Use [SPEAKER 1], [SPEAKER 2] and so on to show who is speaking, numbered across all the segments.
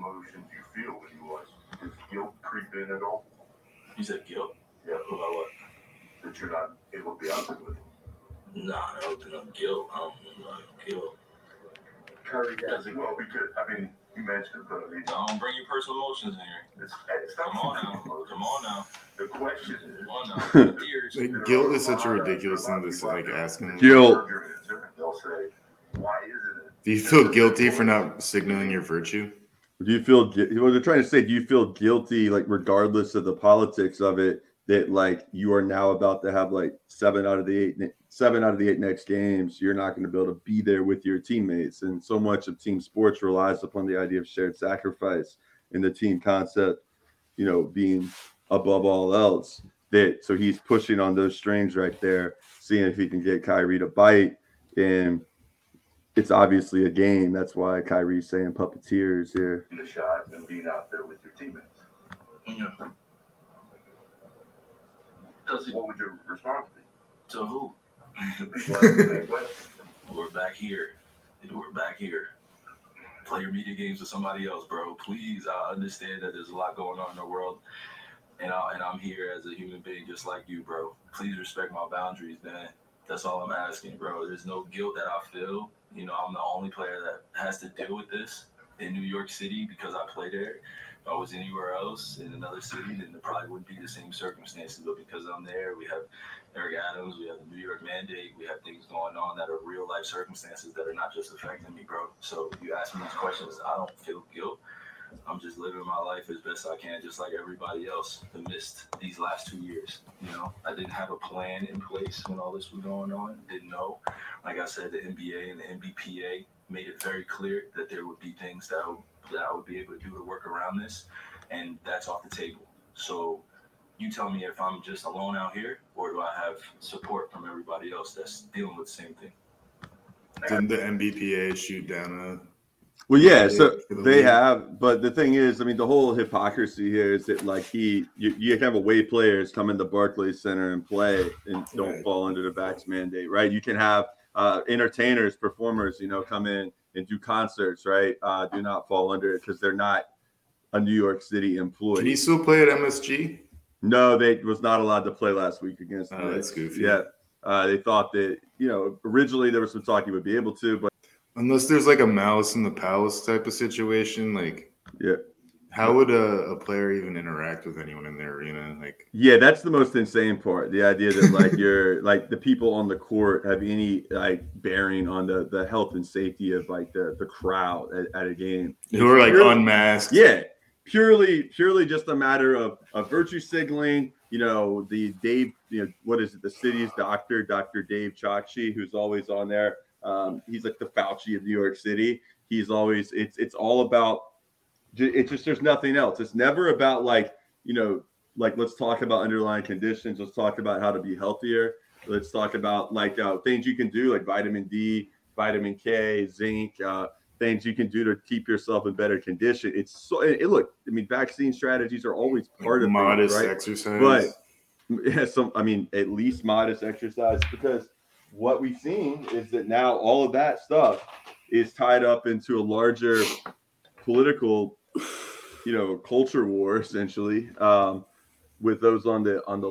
[SPEAKER 1] emotion do you feel when you watch? Does guilt creep in at all?
[SPEAKER 2] You said guilt?
[SPEAKER 1] Yeah.
[SPEAKER 2] About what?
[SPEAKER 1] That you're not able to be out there with him?
[SPEAKER 2] Nah, I don't think I'm guilt. I don't know guilt.
[SPEAKER 1] Curry does it. Well, because, I mean, you mentioned, but I mean,
[SPEAKER 2] Don't bring your personal emotions in here.
[SPEAKER 1] it's not
[SPEAKER 2] Come on now. Come on now.
[SPEAKER 1] The question is,
[SPEAKER 2] Come on now. Tears.
[SPEAKER 3] Like, guilt is such a ridiculous thing to like ask him.
[SPEAKER 1] Guilt. They'll say, why isn't it?
[SPEAKER 3] Do you feel guilty for not signaling your virtue?
[SPEAKER 4] Do you feel what they're trying to say? Do you feel guilty, like regardless of the politics of it, that like you are now about to have like 7 out of the 8 next games, you're not going to be able to be there with your teammates, and so much of team sports relies upon the idea of shared sacrifice and the team concept, you know, being above all else. That so he's pushing on those strings right there, seeing if he can get Kyrie to bite, and it's obviously a game. That's why Kyrie's saying puppeteers here.
[SPEAKER 1] The shot and being out there with your teammates.
[SPEAKER 2] Yeah.
[SPEAKER 1] What would your response be?
[SPEAKER 2] To who?
[SPEAKER 1] The people at the same way.
[SPEAKER 2] We're back here. We're back here. Play your media games with somebody else, bro. Please, I understand that there's a lot going on in the world, and I'm here as a human being just like you, bro. Please respect my boundaries, man. That's all I'm asking, bro. There's no guilt that I feel. You know, I'm the only player that has to deal with this in New York City because I play there. If I was anywhere else in another city, then it probably wouldn't be the same circumstances. But because I'm there, we have Eric Adams, we have the New York mandate, we have things going on that are real life circumstances that are not just affecting me, bro. So you ask me these questions, I don't feel guilt. I'm just living my life as best I can, just like everybody else who missed these last 2 years. You know, I didn't have a plan in place when all this was going on. Didn't know. Like I said, the NBA and the NBPA made it very clear that there would be things that I would be able to do to work around this, and that's off the table. So you tell me if I'm just alone out here, or do I have support from everybody else that's dealing with the same thing?
[SPEAKER 3] Didn't the NBPA shoot down
[SPEAKER 4] Well, yeah, so they have, but the thing is, I mean, the whole hypocrisy here is that like you have away players come into Barclays Center and play and don't fall under the vax mandate, right? You can have entertainers, performers, you know, come in and do concerts, right? Do not fall under it because they're not a New York City employee.
[SPEAKER 3] Can he still play at MSG?
[SPEAKER 4] No, they was not allowed to play last week against the
[SPEAKER 3] That's goofy.
[SPEAKER 4] Yeah, they thought that, you know, originally there was some talk he would be able to, but
[SPEAKER 3] unless there's like a Malice in the Palace type of situation, like
[SPEAKER 4] yeah,
[SPEAKER 3] how would a player even interact with anyone in their arena? Like,
[SPEAKER 4] yeah, that's the most insane part. The idea that like you're like the people on the court have any like bearing on the health and safety of like the crowd at a game
[SPEAKER 3] who are like unmasked.
[SPEAKER 4] Yeah, purely just a matter of virtue signaling. You know, the Dave, you know, what is it? The city's doctor, Dr. Dave Chakshi, who's always on there. He's like the Fauci of New York City. He's always it's all about. It's just there's nothing else. It's never about like, you know, like let's talk about underlying conditions. Let's talk about how to be healthier. Let's talk about like things you can do like vitamin D, vitamin K, zinc, things you can do to keep yourself in better condition. It's so look. I mean, vaccine strategies are always part of
[SPEAKER 3] modest
[SPEAKER 4] things, right?
[SPEAKER 3] exercise,
[SPEAKER 4] but yeah, I mean, at least modest exercise because what we've seen is that now all of that stuff is tied up into a larger political, you know, culture war essentially, with those on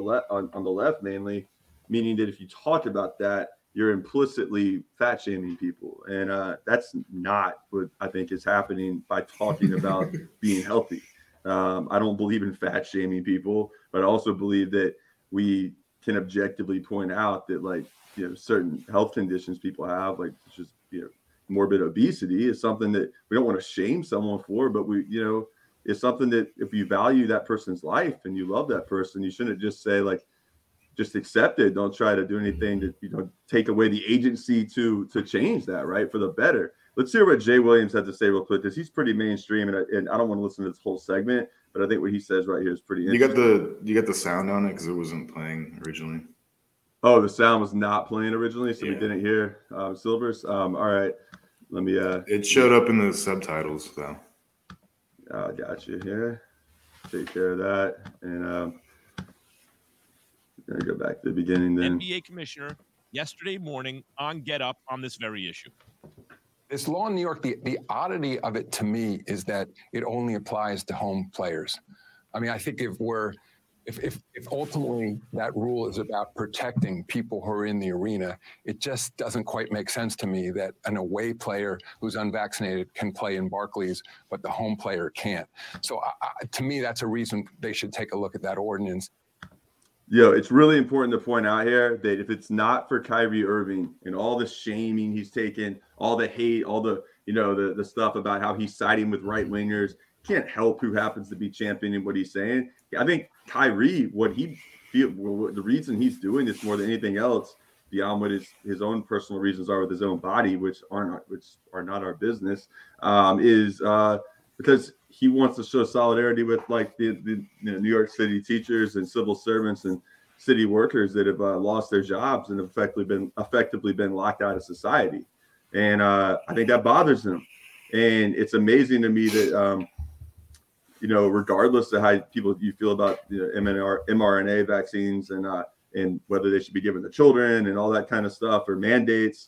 [SPEAKER 4] the left mainly, meaning that if you talk about that, you're implicitly fat shaming people, and that's not what I think is happening by talking about being healthy. I don't believe in fat shaming people, but I also believe that we can objectively point out that like, you know, certain health conditions people have, like just, you know, morbid obesity is something that we don't want to shame someone for, but we, you know, it's something that if you value that person's life and you love that person, you shouldn't just say like, just accept it. Don't try to do anything to, you know, take away the agency to change that, right, for the better. Let's hear what Jay Williams had to say real quick, because he's pretty mainstream, and I don't want to listen to this whole segment, but I think what he says right here is pretty interesting.
[SPEAKER 3] You got the sound on it because it wasn't playing originally.
[SPEAKER 4] Oh, the sound was not playing originally, so we didn't hear Silvers. All right, let me.
[SPEAKER 3] It showed up in the subtitles though.
[SPEAKER 4] Got you here. Take care of that, and gonna go back to the beginning then.
[SPEAKER 5] NBA commissioner yesterday morning on Get Up on this very issue. This law in New York, the oddity of it to me is that it only applies to home players. I mean, I think if ultimately that rule is about protecting people who are in the arena, it just doesn't quite make sense to me that an away player who's unvaccinated can play in Barclays, but the home player can't. So to me, that's a reason they should take a look at that ordinance.
[SPEAKER 4] It's really important to point out here that if it's not for Kyrie Irving and all the shaming he's taken, all the hate, all the, the stuff about how he's siding with right wingers, can't help who happens to be championing what he's saying. I think Kyrie, the reason he's doing this more than anything else, beyond what his own personal reasons are with his own body, which are not our business, is because he wants to show solidarity with like the New York City teachers and civil servants and city workers that have lost their jobs and effectively been locked out of society. And I think that bothers him. And it's amazing to me that, regardless of how you feel about mRNA vaccines and whether they should be given to children and all that kind of stuff or mandates,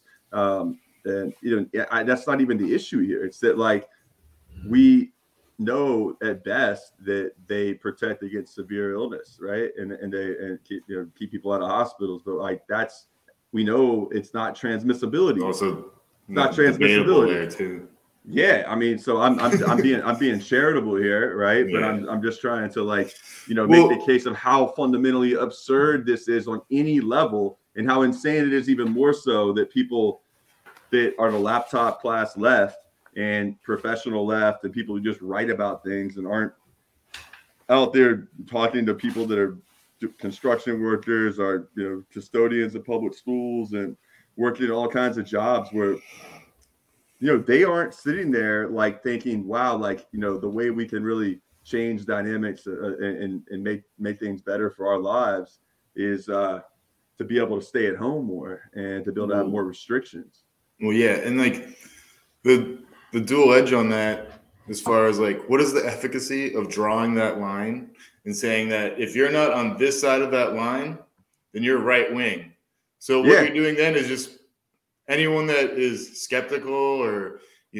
[SPEAKER 4] that's not even the issue here. It's that like we know at best that they protect against severe illness, right? And keep people out of hospitals, but like we know it's not transmissibility.
[SPEAKER 3] Also,
[SPEAKER 4] not transmissibility
[SPEAKER 3] there too.
[SPEAKER 4] Yeah, I mean, so I'm being charitable here, right? But I'm just trying to make the case of how fundamentally absurd this is on any level, and how insane it is even more so that people that are the laptop class left and professional left and people who just write about things and aren't out there talking to people that are construction workers or custodians of public schools and working all kinds of jobs where they aren't sitting there like thinking, wow, the way we can really change dynamics and make things better for our lives is to be able to stay at home more and to be able to have more restrictions.
[SPEAKER 3] Well, yeah, and like the dual edge on that, as far as like what is the efficacy of drawing that line and saying that if you're not on this side of that line, then you're right wing. So what you're doing then is just anyone that is skeptical or,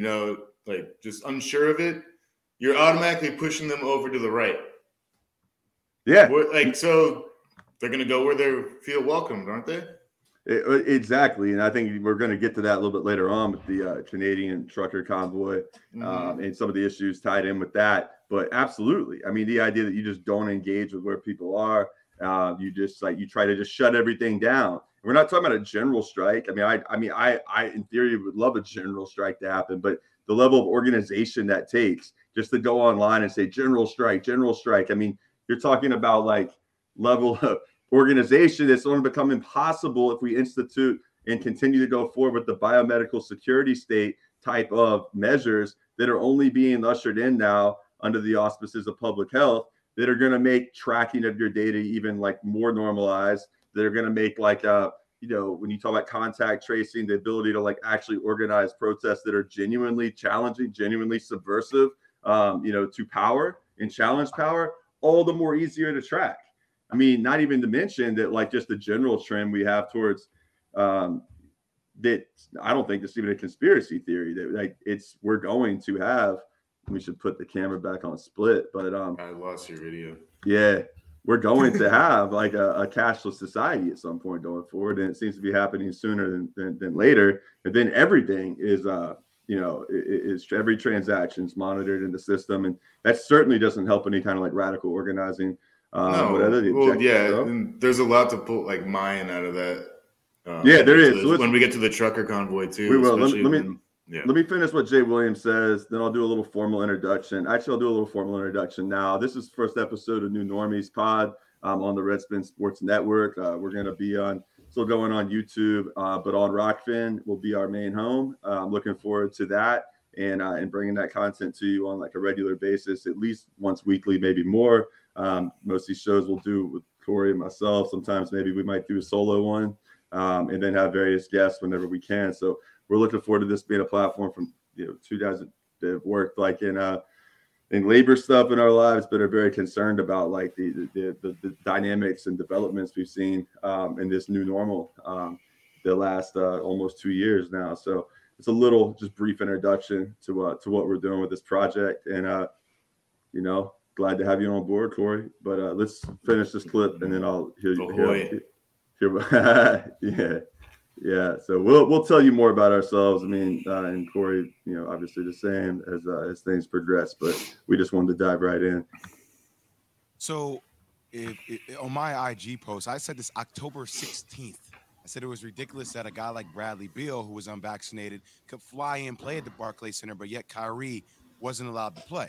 [SPEAKER 3] just unsure of it, you're automatically pushing them over to the right.
[SPEAKER 4] Yeah.
[SPEAKER 3] So they're going to go where they feel welcomed, aren't they?
[SPEAKER 4] Exactly. And I think we're going to get to that a little bit later on with the Canadian trucker convoy and some of the issues tied in with that. But absolutely. I mean, the idea that you just don't engage with where people are, you just you try to just shut everything down. We're not talking about a general strike. I in theory would love a general strike to happen, but the level of organization that takes just to go online and say general strike. I mean, you're talking about level of organization that's going to become impossible if we institute and continue to go forward with the biomedical security state type of measures that are only being ushered in now under the auspices of public health that are going to make tracking of your data even more normalized. That are going to make when you talk about contact tracing, the ability to actually organize protests that are genuinely challenging, genuinely subversive, to power and challenge power, all the more easier to track. I mean, not even to mention that just the general trend we have towards that. I don't think it's even a conspiracy theory that we're going to have. We should put the camera back on split, but
[SPEAKER 3] I lost your video.
[SPEAKER 4] Yeah. We're going to have a cashless society at some point going forward, and it seems to be happening sooner than later. And then everything is, is every transaction's monitored in the system, and that certainly doesn't help any kind of radical organizing.
[SPEAKER 3] And there's a lot to pull mine out of that.
[SPEAKER 4] There is.
[SPEAKER 3] So when we get to the trucker convoy too,
[SPEAKER 4] we will. Let me finish what Jay Williams says, then I'll do a little formal introduction. Actually, I'll do a little formal introduction now. This is the first episode of New Normies Pod on the Redspin Sports Network. We're going to be still going on YouTube, but on Rockfin will be our main home. I'm looking forward to that and bringing that content to you on a regular basis, at least once weekly, maybe more. Most of these shows we'll do with Corey and myself. Sometimes maybe we might do a solo one and then have various guests whenever we can. So we're looking forward to this being a platform from two guys that have worked in labor stuff in our lives, but are very concerned about the dynamics and developments we've seen in this new normal the last almost 2 years now. So it's a little just brief introduction to what we're doing with this project. And glad to have you on board, Corey. But let's finish this clip, and then I'll hear. Yeah. So we'll tell you more about ourselves. I mean, and Corey, obviously the same as things progress. But we just wanted to dive right in.
[SPEAKER 6] So, on my IG post, I said this October 16th. I said it was ridiculous that a guy like Bradley Beal, who was unvaccinated, could fly in, play at the Barclays Center, but yet Kyrie wasn't allowed to play.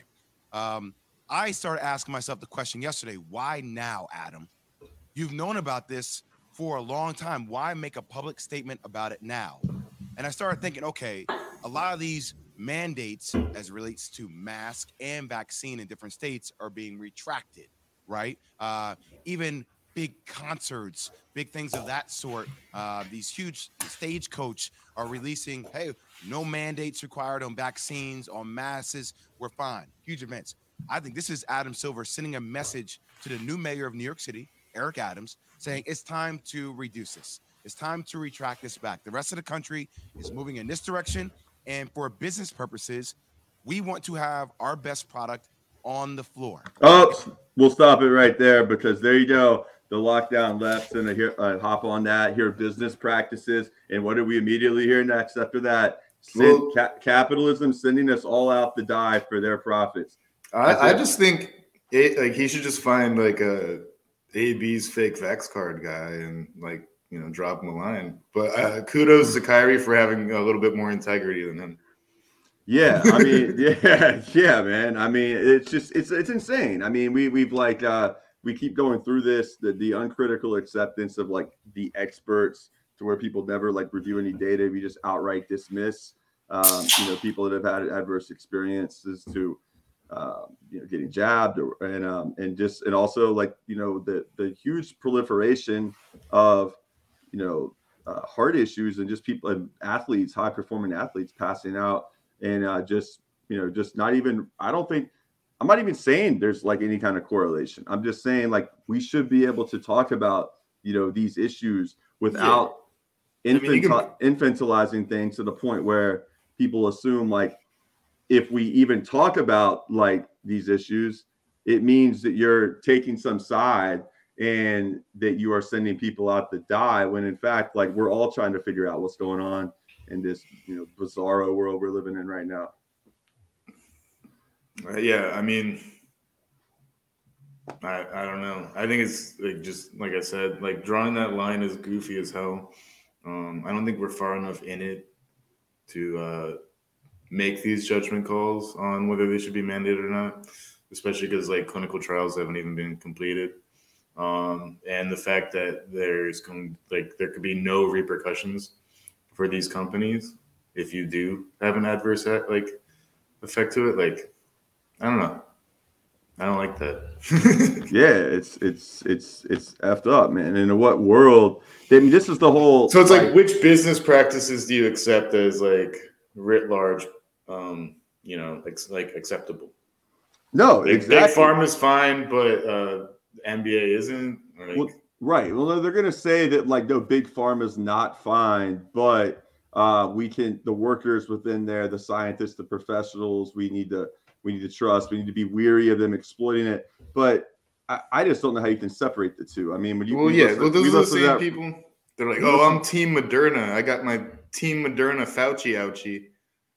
[SPEAKER 6] I started asking myself the question yesterday, why now, Adam? You've known about this for a long time. Why make a public statement about it now? And I started thinking, okay, a lot of these mandates as it relates to mask and vaccine in different states are being retracted, right? Even big concerts, big things of that sort. These huge Stagecoach are releasing, hey, no mandates required on vaccines, on masses. We're fine. Huge events. I think this is Adam Silver sending a message to the new mayor of New York City, Eric Adams, saying it's time to reduce this. It's time to retract this back. The rest of the country is moving in this direction. And for business purposes, we want to have our best product on the floor.
[SPEAKER 4] Oh, we'll stop it right there, because there you go. The lockdown left, and I hop on that. Here, business practices. And what do we immediately hear next after that? Capitalism sending us all out to die for their profits.
[SPEAKER 3] I just think he should just find like AB's fake Vex card guy and drop him a line. But kudos to Kyrie for having a little bit more integrity than him.
[SPEAKER 4] Yeah, I mean, yeah, man. I mean, it's just it's insane. I mean, we keep going through this, the uncritical acceptance of the experts, to where people never review any data. We just outright dismiss people that have had adverse experiences to getting jabbed, and also the huge proliferation of heart issues, and just people and athletes, high performing athletes passing out, and just not even, I'm not even saying there's any kind of correlation. I'm just saying we should be able to talk about these issues without infantilizing things to the point where people assume if we even talk about these issues, it means that you're taking some side and that you are sending people out to die, when in fact we're all trying to figure out what's going on in this bizarro world we're living in right now.
[SPEAKER 3] Yeah, I mean, I don't know. I think it's just like I said, drawing that line is goofy as hell. I don't think we're far enough in it to make these judgment calls on whether they should be mandated or not, especially because clinical trials haven't even been completed. And the fact that there could be no repercussions for these companies if you do have an adverse effect to it. I don't know. I don't like that.
[SPEAKER 4] Yeah, it's effed up, man. And in what world? I mean, this is the whole.
[SPEAKER 3] So it's which business practices do you accept as writ large, acceptable?
[SPEAKER 4] No, exactly.
[SPEAKER 3] Big Pharma's fine, but NBA isn't.
[SPEAKER 4] Right. Well, they're going to say that no, Big Pharma's not fine, but the workers within there, the scientists, the professionals, we need to trust. We need to be weary of them exploiting it. But I just don't know how you can separate the two. I mean, when you
[SPEAKER 3] those are the same people. They're oh, I'm Team Moderna. I got my Team Moderna Fauci ouchie.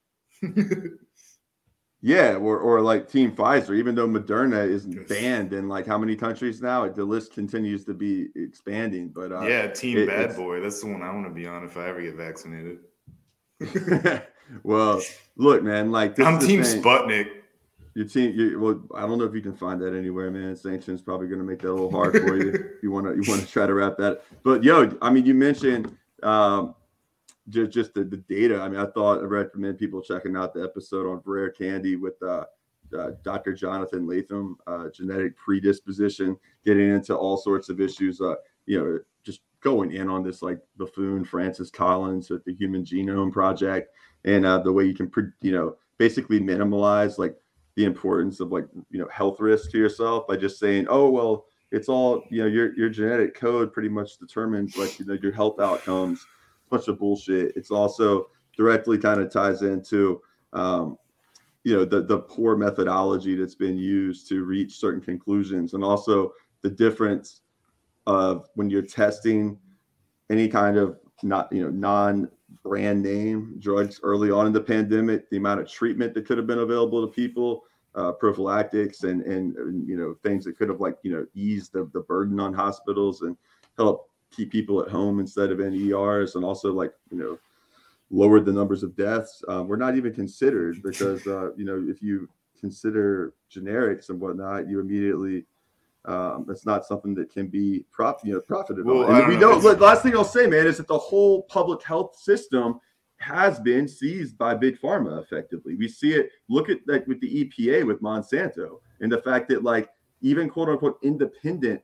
[SPEAKER 4] Yeah, or Team Pfizer, even though Moderna is banned in how many countries now, the list continues to be expanding. But
[SPEAKER 3] Team Bad Boy, that's the one I want to be on if I ever get vaccinated.
[SPEAKER 4] Well, look, man,
[SPEAKER 3] I'm Team Sputnik.
[SPEAKER 4] Your team, I don't know if you can find that anywhere, man. Sanction's probably going to make that a little hard for you. You want to try to wrap that. But I mean, you mentioned just the data. I mean, I recommend people checking out the episode on Rare Candy with Dr. Jonathan Latham, genetic predisposition, getting into all sorts of issues. Just going in on this buffoon Francis Collins at the Human Genome Project, and the way you can basically minimize the importance of health risk to yourself by just saying, oh well, it's all your genetic code pretty much determines your health outcomes. Bunch of bullshit. It's also directly kind of ties into the poor methodology that's been used to reach certain conclusions, and also the difference of when you're testing any kind of non-brand name drugs early on in the pandemic, the amount of treatment that could have been available to people, prophylactics and things that could have eased the burden on hospitals and help keep people at home instead of in ERs, and also lowered the numbers of deaths, were not even considered, because if you consider generics and whatnot, you immediately it's not something that can be profited
[SPEAKER 3] Well,
[SPEAKER 4] on. And we know.
[SPEAKER 3] it's-
[SPEAKER 4] Last thing I'll say, man, is that the whole public health system has been seized by big pharma. Effectively, we see it. Look at with the EPA with Monsanto, and the fact that even quote unquote independent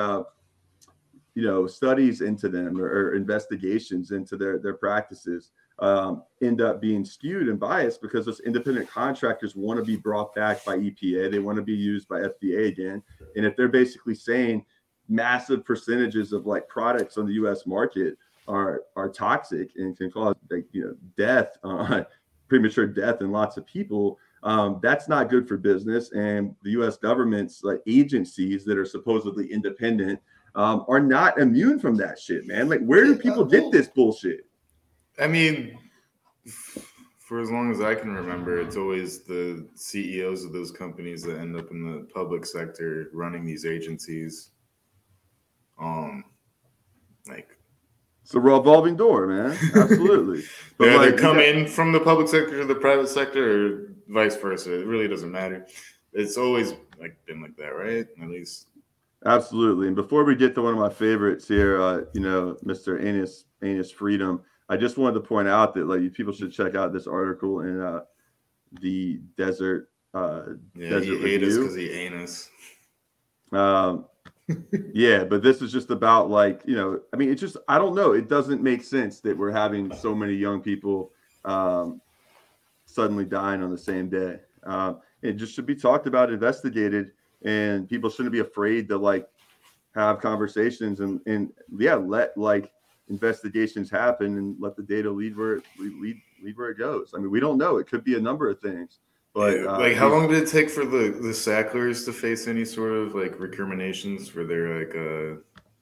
[SPEAKER 4] studies into them or investigations into their practices end up being skewed and biased, because those independent contractors want to be brought back by EPA. They want to be used by FDA again. And if they're basically saying massive percentages of products on the U.S. market are toxic and can cause death, premature death in lots of people, that's not good for business. And the U.S. government's agencies that are supposedly independent are not immune from that shit, man. Where do people get this bullshit?
[SPEAKER 3] I mean, for as long as I can remember, it's always the CEOs of those companies that end up in the public sector running these agencies.
[SPEAKER 4] It's a revolving door, man. Absolutely. But
[SPEAKER 3] they come in from the public sector to the private sector, or vice versa. It really doesn't matter. It's always been like that, right? At least.
[SPEAKER 4] Absolutely. And before we get to one of my favorites here, Mr. Anus Freedom, I just wanted to point out that people should check out this article in the Desert.
[SPEAKER 3] Desert
[SPEAKER 4] he
[SPEAKER 3] hate us because he ain't us.
[SPEAKER 4] Yeah, but this is just about it's just, I don't know. It doesn't make sense that we're having so many young people suddenly dying on the same day. It just should be talked about, investigated, and people shouldn't be afraid to have conversations and let investigations happen and let the data lead where it goes. I mean, we don't know. It could be a number of things. But
[SPEAKER 3] how long did it take for the Sacklers to face any sort of recriminations for their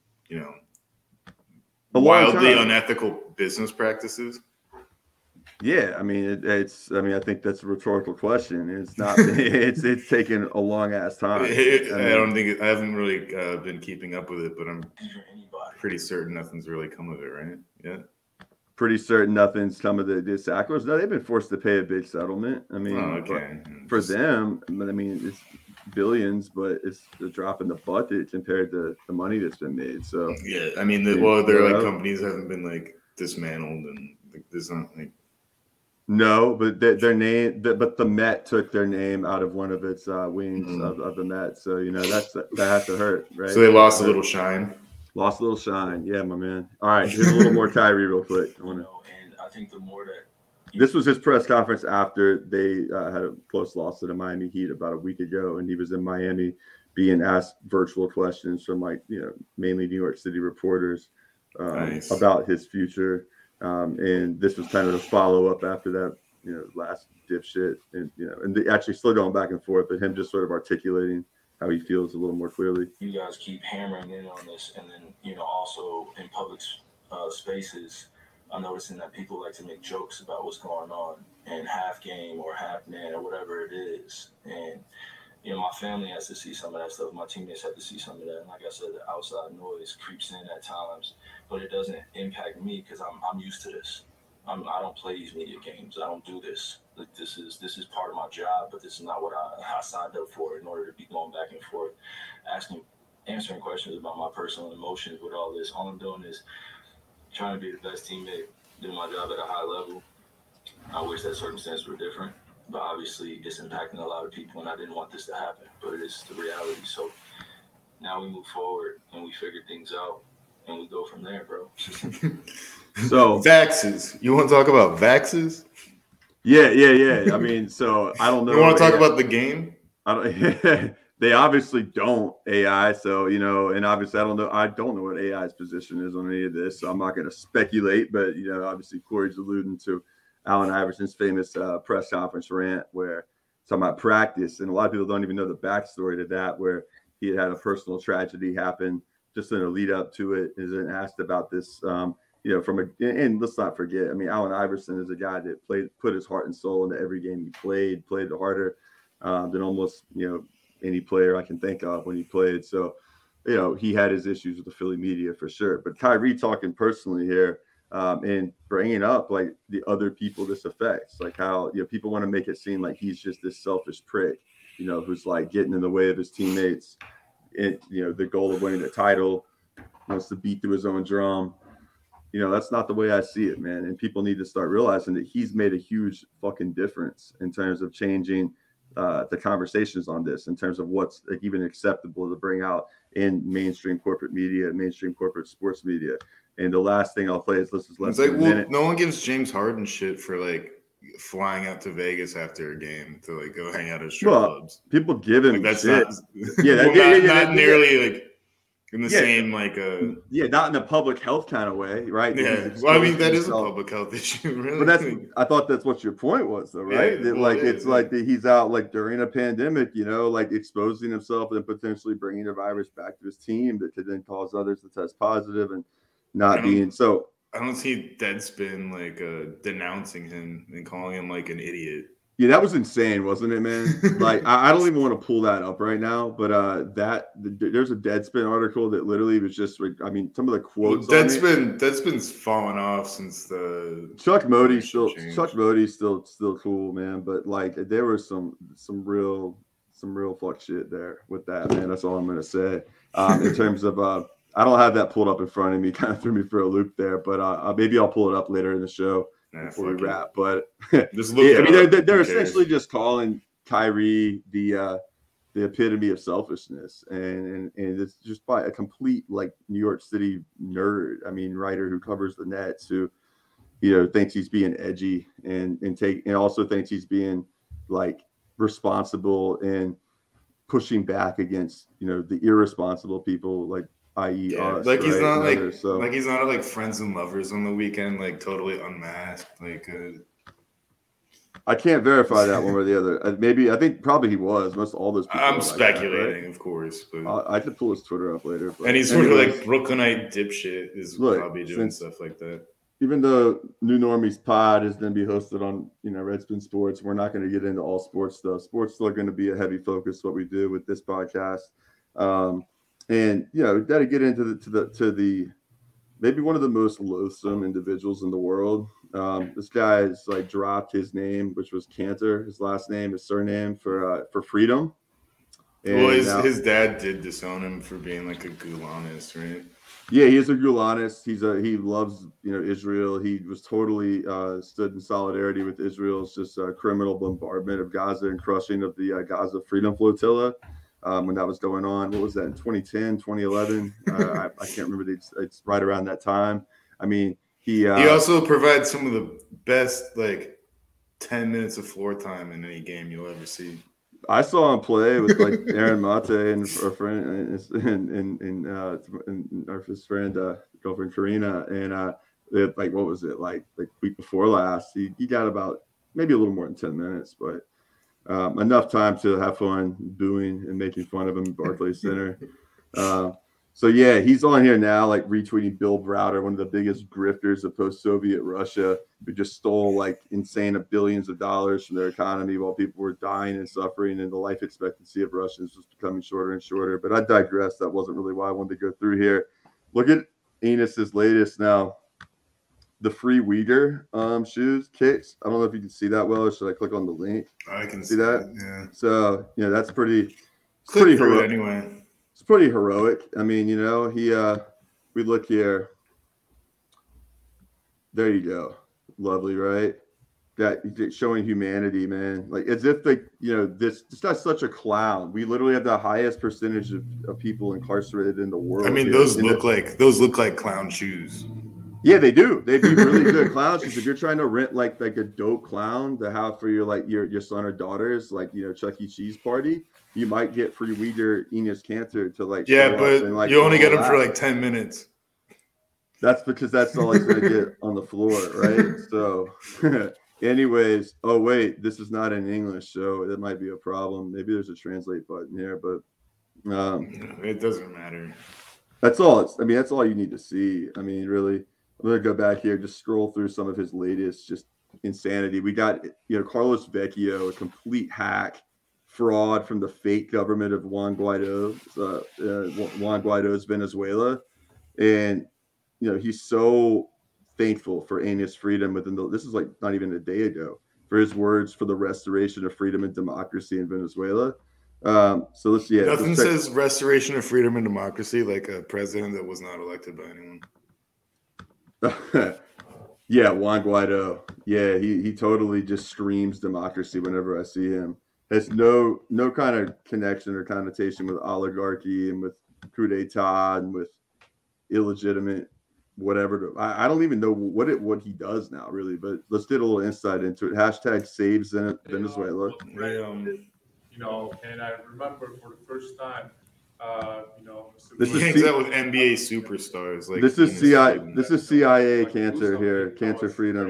[SPEAKER 3] wildly unethical business practices?
[SPEAKER 4] Yeah, I mean, I think that's a rhetorical question. It's not. it's taken a long ass time.
[SPEAKER 3] I haven't really been keeping up with it, but I'm pretty certain nothing's really come of it, right? Yeah.
[SPEAKER 4] Pretty certain nothing's come of the Sacklers. No, they've been forced to pay a big settlement. I mean, for them, I mean, it's billions, but it's a drop in the bucket compared to the money that's been made. So
[SPEAKER 3] yeah, I mean, their companies haven't been dismantled, and there's not
[SPEAKER 4] No, but their name, but the Met took their name out of one of its wings of the Met. So that has to hurt, right?
[SPEAKER 3] So they lost a little shine.
[SPEAKER 4] Lost a little shine, yeah, my man. All right, here's a little more Kyrie real quick.
[SPEAKER 2] And I think the more that
[SPEAKER 4] this was his press conference after they had a close loss to the Miami Heat about a week ago, and he was in Miami being asked virtual questions from mainly New York City reporters about his future. And this was kind of a follow up after that, last dipshit, and they actually still going back and forth, but him just sort of articulating how he feels a little more clearly.
[SPEAKER 2] You guys keep hammering in on this, and then also in public spaces, I'm noticing that people like to make jokes about what's going on in half game or half man or whatever it is, and my family has to see some of that stuff. My teammates have to see some of that. And like I said, the outside noise creeps in at times, but it doesn't impact me because I'm used to this. I don't play these media games. I don't do this. This is part of my job, but this is not what I signed up for in order to be going back and forth, answering questions about my personal emotions with all this. All I'm doing is trying to be the best teammate, doing my job at a high level. I wish that circumstances were different. But obviously, it's impacting a lot of people, and I didn't want this to happen. But it is the reality. So now we move forward, and we figure things out, and we go from there, bro.
[SPEAKER 4] So
[SPEAKER 3] vaxes. You want to talk about vaxes?
[SPEAKER 4] Yeah. I mean, so I don't know.
[SPEAKER 3] You want to talk about the game?
[SPEAKER 4] I don't. They obviously don't AI. So and obviously I don't know what AI's position is on any of this. So I'm not going to speculate. But obviously Corey's alluding to Allen Iverson's famous press conference rant where talking about practice, and a lot of people don't even know the backstory to that, where he had a personal tragedy happen just in a lead up to it. Is asked about this, and let's not forget, I mean, Allen Iverson is a guy that put his heart and soul into every game he played harder than almost, any player I can think of when he played. So, he had his issues with the Philly media for sure. But Kyrie talking personally here and bringing up like the other people this affects, like how, people want to make it seem like he's just this selfish prick, who's like getting in the way of his teammates. And, the goal of winning the title, wants to beat through his own drum. That's not the way I see it, man. And people need to start realizing that he's made a huge fucking difference in terms of changing the conversations on this, in terms of what's like even acceptable to bring out in mainstream corporate media, mainstream corporate sports media. And the last thing I'll play is this is less than a minute.
[SPEAKER 3] No one gives James Harden shit for like flying out to Vegas after a game to like go hang out at strip clubs.
[SPEAKER 4] People give him
[SPEAKER 3] that's
[SPEAKER 4] shit.
[SPEAKER 3] Not nearly like in the same like
[SPEAKER 4] not in a public health kind of way, right?
[SPEAKER 3] Yeah, well, I mean that is a public health issue, really.
[SPEAKER 4] But I thought that's what your point was, though, right?
[SPEAKER 3] Yeah,
[SPEAKER 4] that he's out like during a pandemic, like exposing himself and potentially bringing the virus back to his team that could then cause others to test positive and not being so.
[SPEAKER 3] I don't see Deadspin like denouncing him and calling him like an idiot.
[SPEAKER 4] Yeah, that was insane, wasn't it, man? Like, I don't even want to pull that up right now, but there's a Deadspin article that literally was just, I mean, some of the quotes.
[SPEAKER 3] Deadspin's fallen off since the
[SPEAKER 4] Chuck Mody's still cool, man. But like, there was some real fuck shit there with that, man. That's all I'm gonna say. In terms of, I don't have that pulled up in front of me. Kind of threw me for a loop there, but maybe I'll pull it up later in the show. Before we wrap, but
[SPEAKER 3] just look
[SPEAKER 4] they're essentially just calling Kyrie the epitome of selfishness, and it's just by a complete like New York City nerd. I mean, writer who covers the Nets, who thinks he's being edgy and also thinks he's being like responsible and pushing back against the irresponsible people like. I.e. us,
[SPEAKER 3] like he's not like
[SPEAKER 4] others, so.
[SPEAKER 3] Like he's not like Friends and Lovers on the weekend, like totally unmasked. Like
[SPEAKER 4] I can't verify that one or the other. Maybe I think probably he was. Most all those people.
[SPEAKER 3] I'm speculating,
[SPEAKER 4] that, right?
[SPEAKER 3] Of course, but
[SPEAKER 4] I could pull his Twitter up later.
[SPEAKER 3] And he's sort of like Brooklynite dipshit is probably doing stuff like that.
[SPEAKER 4] Even though New Normies Pod is going to be hosted on Redspin Sports, we're not going to get into all sports stuff. Sports still going to be a heavy focus. What we do with this podcast. And got to get into the maybe one of the most loathsome individuals in the world. This guy has like dropped his name, which was Cantor, his last name, his surname for freedom. And
[SPEAKER 3] well, his dad did disown him for being like a Gulenist, right?
[SPEAKER 4] Yeah, he is a Gulenist. He loves Israel. He was totally stood in solidarity with Israel's just criminal bombardment of Gaza and crushing of the Gaza Freedom Flotilla. When that was going on, what was that in 2010, 2011? I can't remember. It's right around that time. I mean, he
[SPEAKER 3] also provides some of the best like 10 minutes of floor time in any game you'll ever see.
[SPEAKER 4] I saw him play with like Aaron Mate and our friend and his friend girlfriend Karina, and like what was it like week before last? He got about maybe a little more than 10 minutes, but. Enough time to have fun booing and making fun of him at Barclays Center. So yeah, he's on here now, like retweeting Bill Browder, one of the biggest grifters of post-Soviet Russia, who just stole like insane billions of dollars from their economy while people were dying and suffering, and the life expectancy of Russians was becoming shorter and shorter. But I digress. That wasn't really why I wanted to go through here. Look at Enos's latest now. The Free Uyghur shoes, kicks. I don't know if you can see that well, or should I click on the link?
[SPEAKER 3] I can
[SPEAKER 4] see that.
[SPEAKER 3] Yeah.
[SPEAKER 4] So that's pretty
[SPEAKER 3] heroic. Anyway,
[SPEAKER 4] it's pretty heroic. I mean, we look here. There you go. Lovely, right? That showing humanity, man. Like as if this guy's such a clown. We literally have the highest percentage of people incarcerated in the world.
[SPEAKER 3] I mean, those look like clown shoes.
[SPEAKER 4] Yeah, they do. They'd be really good clowns. If you're trying to rent like a dope clown to have for your son or daughter's Chuck E. Cheese party, you might get Free Uyghur Enos Cantor to but
[SPEAKER 3] you only get him for like 10 minutes.
[SPEAKER 4] That's because that's all he's gonna get on the floor, right? So Anyways, oh wait, this is not in English, so it might be a problem. Maybe there's a translate button here, but
[SPEAKER 3] It doesn't matter.
[SPEAKER 4] that's all. I mean, that's all you need to see. I mean, really, I'm gonna go back here, just scroll through some of his latest, just insanity. We got, Carlos Vecchio, a complete hack, fraud from the fake government of Juan Guaido's Venezuela, and he's so thankful for Agnès freedom this is like not even a day ago, for his words for the restoration of freedom and democracy in Venezuela. So let's see.
[SPEAKER 3] Nothing says restoration of freedom and democracy like a president that was not elected by anyone.
[SPEAKER 4] Yeah, Juan Guaido. Yeah, he totally just screams democracy whenever I see him. Has no kind of connection or connotation with oligarchy and with coup d'etat and with illegitimate whatever. I don't even know what he does now, really. But let's get a little insight into it. Hashtag saves Venezuela.
[SPEAKER 7] And I remember for the first time,
[SPEAKER 4] This
[SPEAKER 3] He
[SPEAKER 4] is
[SPEAKER 3] hangs out with NBA superstars. Like
[SPEAKER 4] this is CIA Cantor here, Cantor Freedom.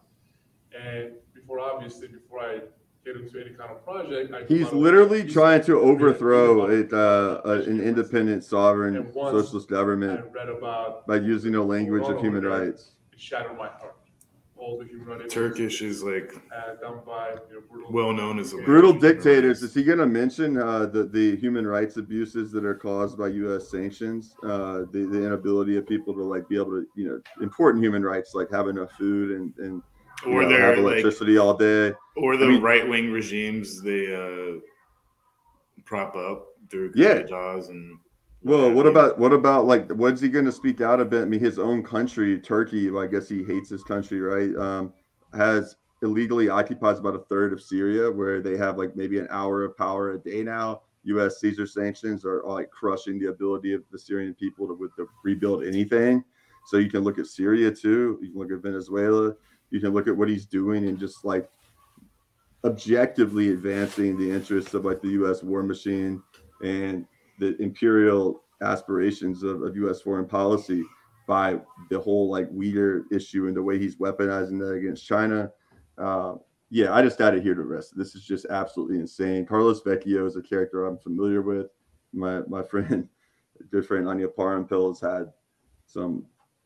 [SPEAKER 7] And before I get into any kind of project,
[SPEAKER 4] He's literally trying to overthrow an independent, sovereign, socialist government
[SPEAKER 7] I read about
[SPEAKER 4] by using the language of human rights.
[SPEAKER 7] it shattered my heart. All the human rights
[SPEAKER 3] Turkish is like
[SPEAKER 7] done by brutal,
[SPEAKER 3] well known as a
[SPEAKER 4] Brutal dictators. Is he going to mention the human rights abuses that are caused by U.S. sanctions? The inability of people to be able to important human rights like have enough food and
[SPEAKER 3] or
[SPEAKER 4] have electricity all day,
[SPEAKER 3] or the right wing regimes they prop up through jaws and.
[SPEAKER 4] Well, what about what's he going to speak out about? I mean, his own country, Turkey. Well, I guess he hates his country, right? Has illegally occupies about a third of Syria, where they have maybe an hour of power a day now. U.S. Caesar sanctions are crushing the ability of the Syrian people to rebuild anything. So you can look at Syria too. You can look at Venezuela. You can look at what he's doing and just objectively advancing the interests of the U.S. war machine and the imperial aspirations of U.S. foreign policy by the whole Uyghur issue and the way he's weaponizing that against China. I just added here to the rest. This is just absolutely insane. Carlos Vecchio is a character I'm familiar with. My friend, good friend Anya Parampil has had some,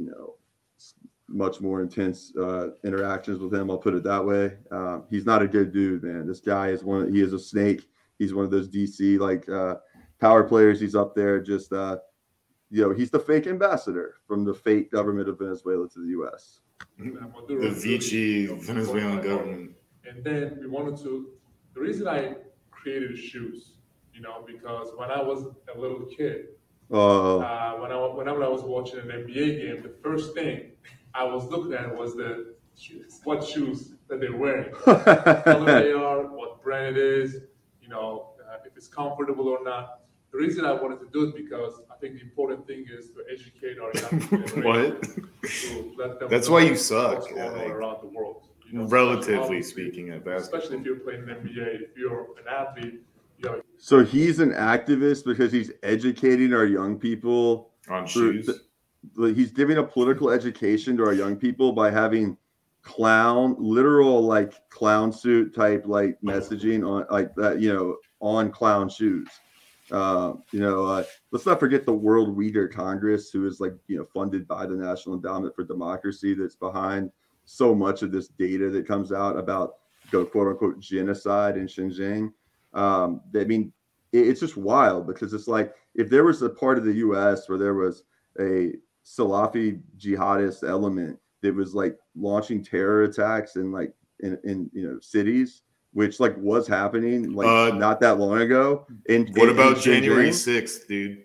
[SPEAKER 4] much more intense interactions with him. I'll put it that way. He's not a good dude, man. This guy is he is a snake. He's one of those DC power players. He's up there just he's the fake ambassador from the fake government of Venezuela to the U.S.
[SPEAKER 3] The Vichy Venezuelan government.
[SPEAKER 7] And then the reason I created shoes, because when I was a little kid, whenever I was watching an NBA game, the first thing I was looking at was what shoes that they're wearing, what color they are, what brand it is, if it's comfortable or not. The reason I wanted to do it because I think the important thing is to educate our young generation.
[SPEAKER 3] What?
[SPEAKER 7] To let them
[SPEAKER 3] That's
[SPEAKER 7] know
[SPEAKER 3] why you suck.
[SPEAKER 7] what's going on around the world.
[SPEAKER 3] Relatively speaking, at basketball.
[SPEAKER 7] Especially if you're playing in the NBA, if you're an athlete.
[SPEAKER 4] So he's an activist because he's educating our young people
[SPEAKER 3] on shoes.
[SPEAKER 4] He's giving a political education to our young people by having literal clown suit type messaging on that, on clown shoes. Let's not forget the World Uyghur Congress, who is funded by the National Endowment for Democracy, that's behind so much of this data that comes out about quote unquote genocide in Xinjiang. It's just wild because it's if there was a part of the U.S. where there was a Salafi jihadist element that was launching terror attacks in cities, which was happening not that long ago. And
[SPEAKER 3] what about January 6th, dude?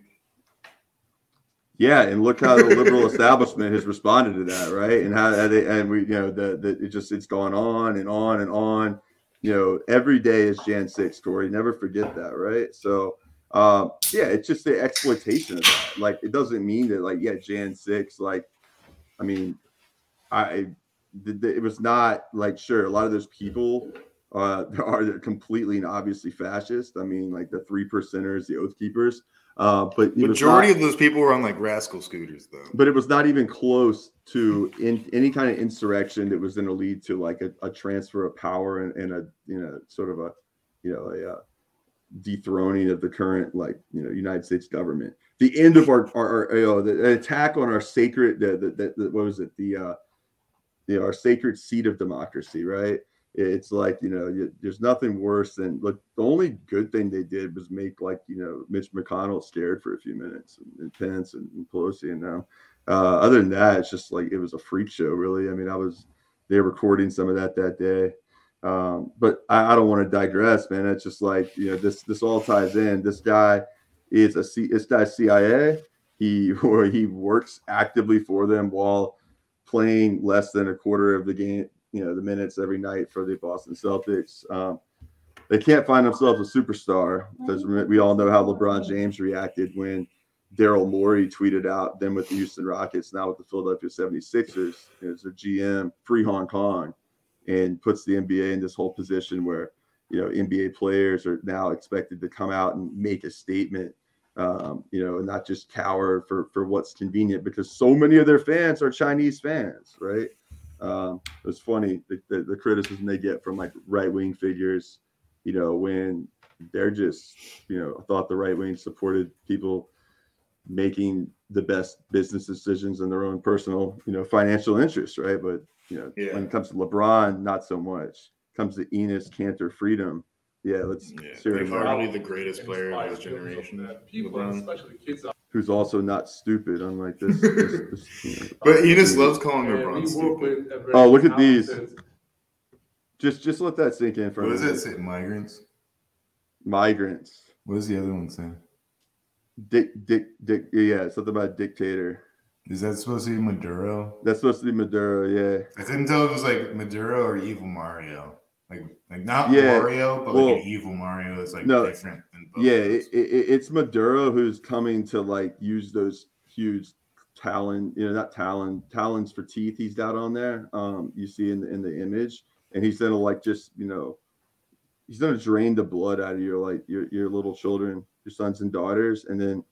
[SPEAKER 4] Yeah, and look how the liberal establishment has responded to that, right? And how it's gone on and on and on. Every day is Jan 6, Corey. Never forget that, right? So, it's just the exploitation of that. It doesn't mean that, Jan 6, it was not sure. A lot of those people are completely and obviously fascist. I mean, like the 3%ers, the Oath Keepers. But
[SPEAKER 3] majority of those people were on like rascal scooters, though.
[SPEAKER 4] But it was not even close to any kind of insurrection that was going to lead to like a transfer of power and a sort of a dethroning of the current United States government. The end of our the attack on our sacred what was it our sacred seat of democracy, right? It's like, there's nothing worse than, look, the only good thing they did was make Mitch McConnell scared for a few minutes, and Pence and Pelosi, and now other than that, it's just like it was a freak show, really. I mean, they were recording some of that day. But I don't want to digress, man. It's just like, this all ties in. This guy is CIA. He works actively for them while playing less than a quarter of the game, the minutes every night for the Boston Celtics. They can't find themselves a superstar, because we all know how LeBron James reacted when Daryl Morey tweeted out, then with the Houston Rockets, now with the Philadelphia 76ers, as their GM, free Hong Kong, and puts the NBA in this whole position where, NBA players are now expected to come out and make a statement, and not just cower for what's convenient, because so many of their fans are Chinese fans, right? It's funny, the criticism they get from like right-wing figures, when they're just, thought the right wing supported people making the best business decisions in their own personal, financial interests, right? But, when it comes to LeBron, not so much. Comes to Enes Kanter freedom. Let's
[SPEAKER 3] They're hardly the greatest player of his generation.
[SPEAKER 7] People, especially kids,
[SPEAKER 4] who's also not stupid, unlike this.
[SPEAKER 3] But Enes loves calling LeBron stupid.
[SPEAKER 4] Oh, look at these. Just let that sink in for a minute.
[SPEAKER 3] What does that say?
[SPEAKER 4] Migrants.
[SPEAKER 3] What does the other one say?
[SPEAKER 4] Dick. Yeah, something about dictator.
[SPEAKER 3] Is that supposed to be Maduro?
[SPEAKER 4] That's supposed to be Maduro. Yeah.
[SPEAKER 3] I couldn't tell if it was like Maduro or Evil Mario. Like not Mario, but like an evil Mario that's like different than both.
[SPEAKER 4] Yeah, it's Maduro who's coming to like use those huge talons for teeth he's got on there. You see in the image, and he's gonna like just he's gonna drain the blood out of your little children, your sons and daughters, and then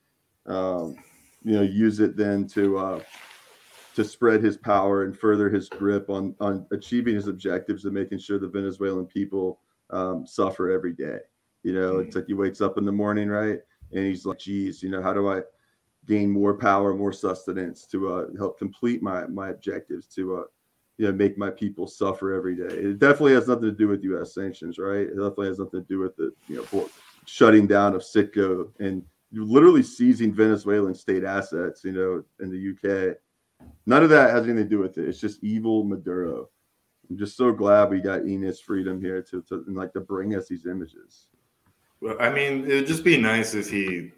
[SPEAKER 4] use it then to spread his power and further his grip on achieving his objectives and making sure the Venezuelan people suffer every day. It's like he wakes up in the morning, right? And he's like, geez, how do I gain more power, more sustenance to help complete my objectives, to make my people suffer every day. It definitely has nothing to do with U.S. sanctions, right? It definitely has nothing to do with the shutting down of Citgo and literally seizing Venezuelan state assets, in the UK. None of that has anything to do with it. It's just evil Maduro. I'm just so glad we got Enes Freedom here to bring us these images.
[SPEAKER 3] Well, I mean, it would just be nice if he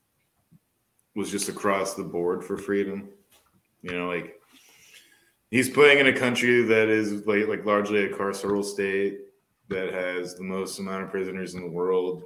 [SPEAKER 3] was just across the board for freedom. He's playing in a country that is like largely a carceral state that has the most amount of prisoners in the world.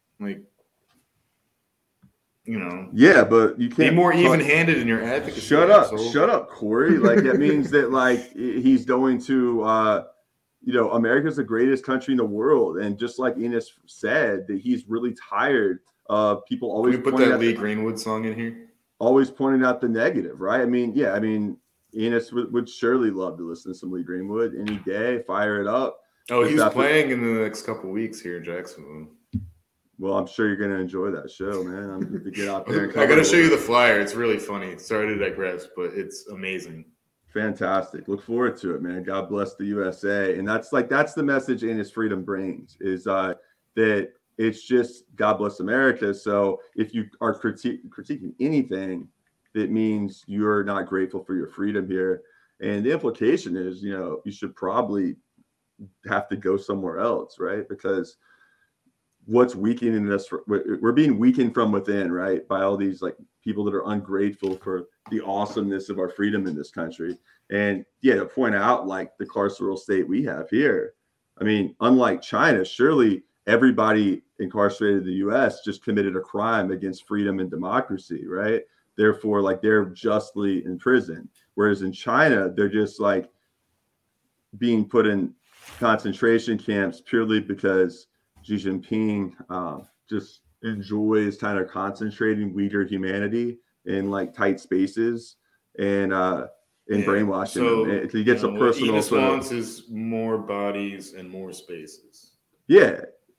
[SPEAKER 4] Yeah, but you can't
[SPEAKER 3] be more even-handed in your advocacy.
[SPEAKER 4] Shut up, Corey. That means that he's going to America's the greatest country in the world, and just like Enes said, that he's really tired of people always.
[SPEAKER 3] Can we put that Lee Greenwood song in here?
[SPEAKER 4] Always pointing out the negative, right? I mean, Enes would surely love to listen to some Lee Greenwood any day. Fire it up.
[SPEAKER 3] Oh, he's playing in the next couple of weeks here in Jacksonville.
[SPEAKER 4] Well, I'm sure you're going to enjoy that show, man. I'm going to get out there.
[SPEAKER 3] I got to show you the flyer. It's really funny. Sorry to digress, but it's amazing.
[SPEAKER 4] Fantastic. Look forward to it, man. God bless the USA. And that's the message Enes Freedom brings, is that it's just God bless America. So if you are critiquing anything, it means you're not grateful for your freedom here. And the implication is, you should probably have to go somewhere else, right? Because what's weakening us, we're being weakened from within, right? By all these people that are ungrateful for the awesomeness of our freedom in this country. And to point out the carceral state we have here. I mean, unlike China, surely everybody incarcerated in the US just committed a crime against freedom and democracy, right? Therefore, they're justly in prison. Whereas in China, they're just being put in concentration camps purely because Xi Jinping just enjoys kind of concentrating weaker humanity in like tight spaces and brainwashing them. He gets a personal.
[SPEAKER 3] Enos wants is more bodies and more spaces.
[SPEAKER 4] Yeah,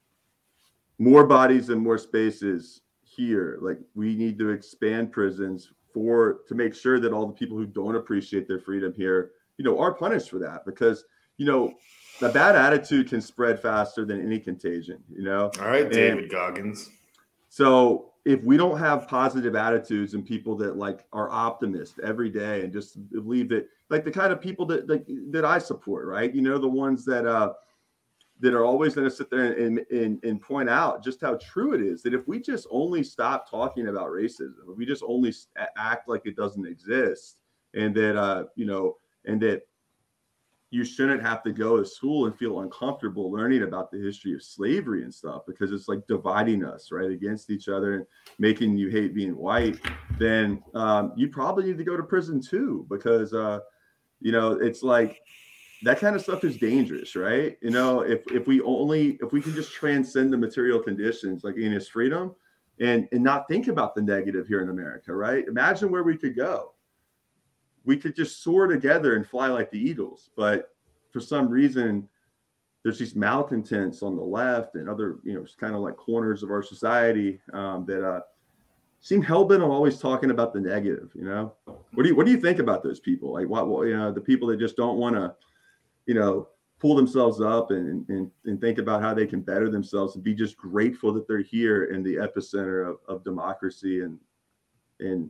[SPEAKER 4] more bodies and more spaces here. Like we need to expand prisons to make sure that all the people who don't appreciate their freedom here, are punished for that, because the bad attitude can spread faster than any contagion. All
[SPEAKER 3] right, David Goggins.
[SPEAKER 4] So if we don't have positive attitudes and people that like are optimists every day and just believe that, like the kind of people that I support, right? The ones that are always going to sit there and point out just how true it is that if we just only stop talking about racism, if we just only act like it doesn't exist, and that and that you shouldn't have to go to school and feel uncomfortable learning about the history of slavery and stuff because it's like dividing us right against each other and making you hate being white, then you probably need to go to prison too, because it's like that kind of stuff is dangerous, right? If we can just transcend the material conditions like Enos freedom and not think about the negative here in America, right? Imagine where we could go. We could just soar together and fly like the eagles, but for some reason, there's these malcontents on the left and other, kind of like corners of our society that seem hell-bent on always talking about the negative. What do you think about those people? Like what the people that just don't want to, pull themselves up and think about how they can better themselves and be just grateful that they're here in the epicenter of democracy and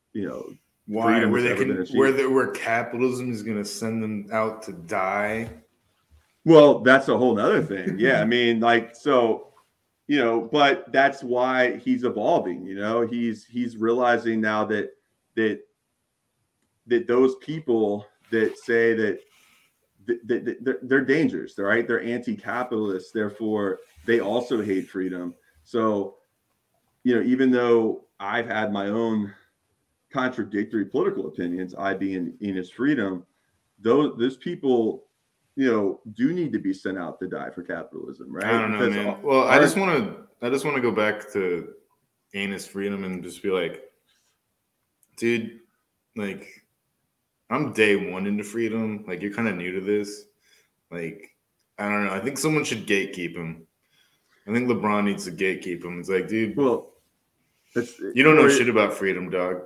[SPEAKER 3] why where capitalism is going to send them out to die.
[SPEAKER 4] Well, that's a whole nother thing. Yeah, I mean, like, so but that's why he's evolving. He's realizing now that those people that say that they're dangerous, right? They're anti-capitalist, therefore they also hate freedom. So even though I've had my own contradictory political opinions, I being Enos freedom, those people do need to be sent out to die for capitalism, right?
[SPEAKER 3] I don't know, man. Well, I just want to go back to Enos freedom and just be like, dude, like, I'm day one into freedom. Like, you're kind of new to this. Like, I don't know. I think someone should gatekeep him. I think LeBron needs to gatekeep him. It's like, dude,
[SPEAKER 4] well,
[SPEAKER 3] you don't know shit about freedom, dog.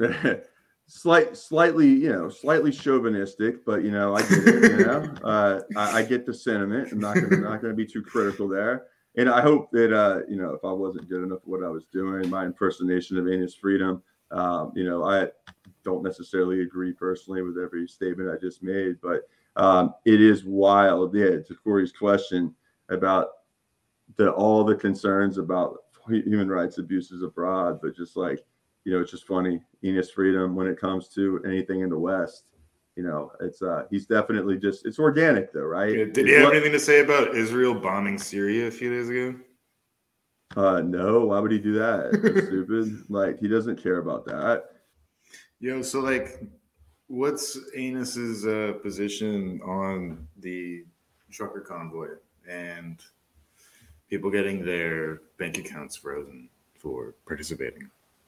[SPEAKER 4] Slightly chauvinistic, but I get it. I get the sentiment. I'm not gonna be too critical there. And I hope that if I wasn't good enough at what I was doing, my impersonation of Enos freedom, I don't necessarily agree personally with every statement I just made, but it is wild. Yeah, to Corey's question about all the concerns about human rights abuses abroad, but just like, it's just funny. Enos freedom, when it comes to anything in the West, it's he's definitely it's organic though, right?
[SPEAKER 3] Yeah, did he have anything to say about Israel bombing Syria a few days ago?
[SPEAKER 4] No. Why would he do that? That's stupid. Like, he doesn't care about that.
[SPEAKER 3] Yo, so like, what's Enos's position on the trucker convoy and people getting their bank accounts frozen for participating?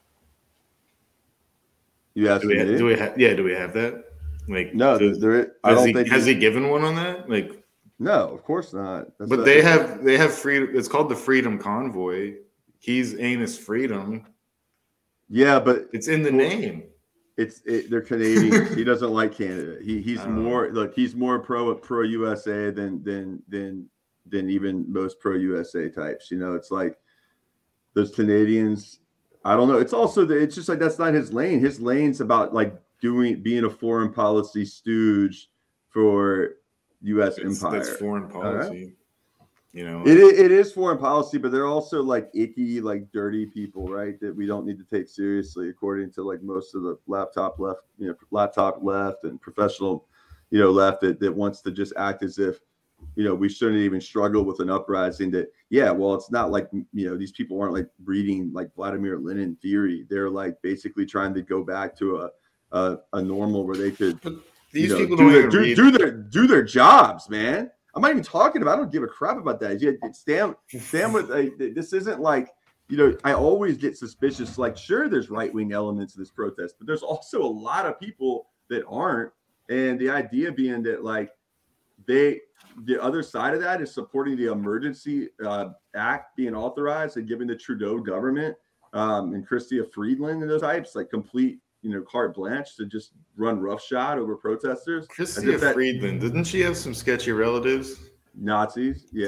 [SPEAKER 4] You asked me.
[SPEAKER 3] Do we have that? Like,
[SPEAKER 4] no,
[SPEAKER 3] has he given one on that? Like,
[SPEAKER 4] no, of course not.
[SPEAKER 3] But they have freedom. It's called the Freedom Convoy. He's Enos freedom.
[SPEAKER 4] Yeah, but
[SPEAKER 3] it's in the name.
[SPEAKER 4] They're Canadians. He doesn't like Canada. He's more pro USA than even most pro USA types. It's like those Canadians. I don't know. It's also it's just like that's not his lane. His lane's about like being a foreign policy stooge for U.S. empire.
[SPEAKER 3] That's foreign policy. Right?
[SPEAKER 4] It is foreign policy, but they're also like icky, like dirty people, right? That we don't need to take seriously, according to like most of the laptop left and professional, left that wants to just act as if we shouldn't even struggle with an uprising. That it's not like these people aren't like reading like Vladimir Lenin theory. They're like basically trying to go back to a normal where they could
[SPEAKER 3] people don't
[SPEAKER 4] do their jobs, man. I'm not even talking about. I don't give a crap about that. Yeah, Stan with this isn't like, you know, I always get suspicious. Like, sure, there's right-wing elements of this protest, but there's also a lot of people that aren't. And the idea being that, like, the other side of that is supporting the emergency act being authorized and giving the Trudeau government and Chrystia Freeland and those types like complete, you know, carte blanche to just run roughshod over protesters.
[SPEAKER 3] Chrystia Freeland, didn't she have some sketchy relatives?
[SPEAKER 4] Nazis, yeah.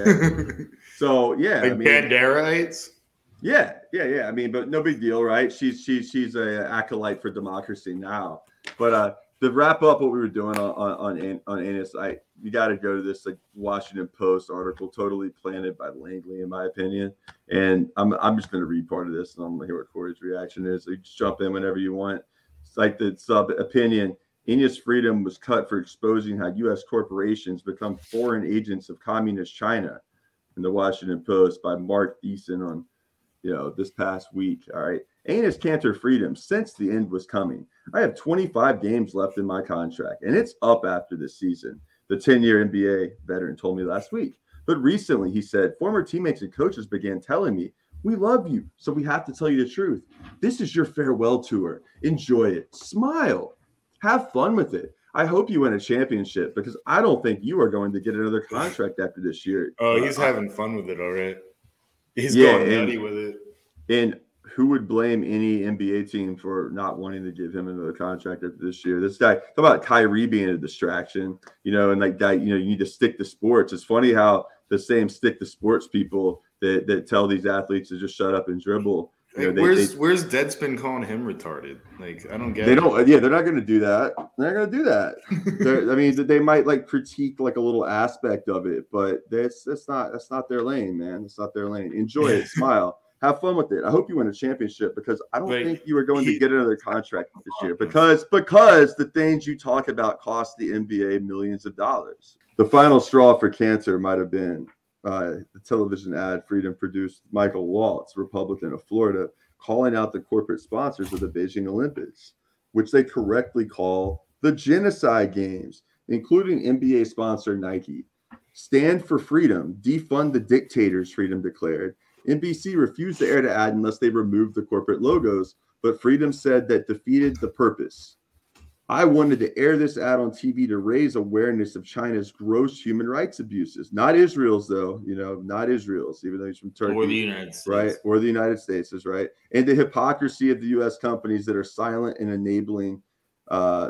[SPEAKER 4] So yeah,
[SPEAKER 3] like Banderites.
[SPEAKER 4] Yeah. I mean, but no big deal, right? She's a acolyte for democracy now. But to wrap up what we were doing on Annis, you got to go to this like Washington Post article, totally planted by Langley, in my opinion. And I'm just going to read part of this, and I'm going to hear what Corey's reaction is. So you just jump in whenever you want. It's like the sub opinion. Eneas Freedom was cut for exposing how U.S. corporations become foreign agents of communist China, in the Washington Post by Mark Thiessen on, this past week. All right. Enes Kanter Freedom, since the end was coming. I have 25 games left in my contract, and it's up after this season. The 10-year NBA veteran told me last week. But recently, he said, former teammates and coaches began telling me, we love you, so we have to tell you the truth. This is your farewell tour. Enjoy it. Smile. Have fun with it. I hope you win a championship because I don't think you are going to get another contract after this year.
[SPEAKER 3] Oh, he's having fun with it already. He's going nutty with it.
[SPEAKER 4] And who would blame any NBA team for not wanting to give him another contract after this year? This guy, talk about Kyrie being a distraction, and like that, you need to stick to sports. It's funny how the same stick to sports people that tell these athletes to just shut up and dribble.
[SPEAKER 3] Where's Deadspin calling him retarded? Like, I don't get it.
[SPEAKER 4] They don't. Yeah, they're not going to do that. They're not going to do that. I mean, they might like critique like a little aspect of it, but that's not their lane, man. It's not their lane. Enjoy it. Smile. Have fun with it. I hope you win a championship because I don't think you are going to get another contract this year because the things you talk about cost the NBA millions of dollars. The final straw for Kanter might have been the television ad Freedom produced Michael Waltz, Republican of Florida, calling out the corporate sponsors of the Beijing Olympics, which they correctly call the genocide games, including NBA sponsor Nike. Stand for freedom, defund the dictators, Freedom declared. NBC refused to air the ad unless they removed the corporate logos, but Freedom said that defeated the purpose. I wanted to air this ad on TV to raise awareness of China's gross human rights abuses. Not Israel's, though, not Israel's, even though he's from Turkey.
[SPEAKER 3] Or the United States.
[SPEAKER 4] Right, or the United States is right. And the hypocrisy of the U.S. companies that are silent and enabling to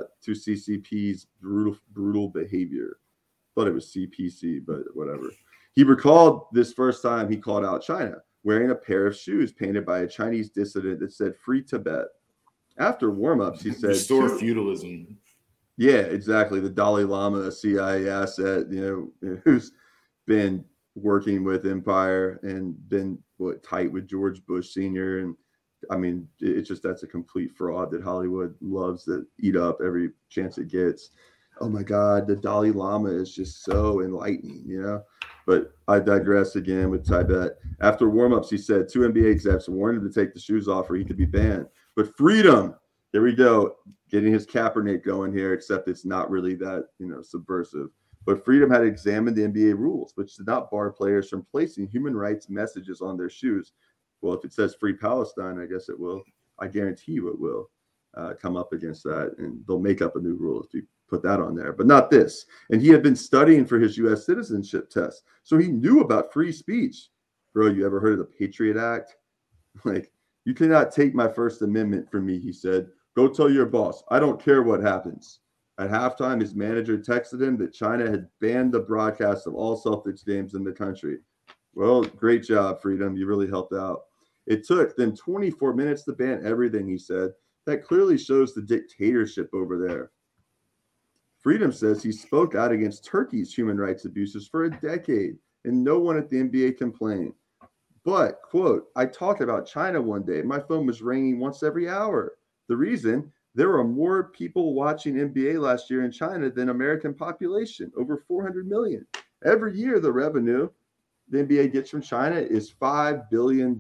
[SPEAKER 4] CCP's brutal behavior. Thought it was CPC, but whatever. He recalled this first time he called out China, wearing a pair of shoes painted by a Chinese dissident that said "Free Tibet." After warm-ups, he said,
[SPEAKER 3] "Restore feudalism."
[SPEAKER 4] Yeah, exactly. The Dalai Lama, a CIA asset, who's been working with Empire and been tight with George Bush Sr. And I mean, it's just that's a complete fraud that Hollywood loves to eat up every chance it gets. Oh my God, the Dalai Lama is just so enlightening, But I digress again with Tibet. After warm-ups, he said 2 NBA execs warned him to take the shoes off or he could be banned. But Freedom, there we go, getting his Kaepernick going here, except it's not really that, subversive. But Freedom had examined the NBA rules, which did not bar players from placing human rights messages on their shoes. Well, if it says Free Palestine, I guess it will. I guarantee you it will come up against that, and they'll make up a new rule if you put that on there, but not this. And he had been studying for his U.S. citizenship test, so he knew about free speech. Bro, you ever heard of the Patriot Act? Like, you cannot take my First Amendment from me, he said. Go tell your boss. I don't care what happens. At halftime, his manager texted him that China had banned the broadcast of all Celtics games in the country. Well, great job, Freedom. You really helped out. It took them 24 minutes to ban everything, he said. That clearly shows the dictatorship over there. Freedom says he spoke out against Turkey's human rights abuses for a decade, and no one at the NBA complained. But, quote, I talked about China one day. My phone was ringing once every hour. The reason, there were more people watching NBA last year in China than American population, over 400 million. Every year, the revenue the NBA gets from China is $5 billion.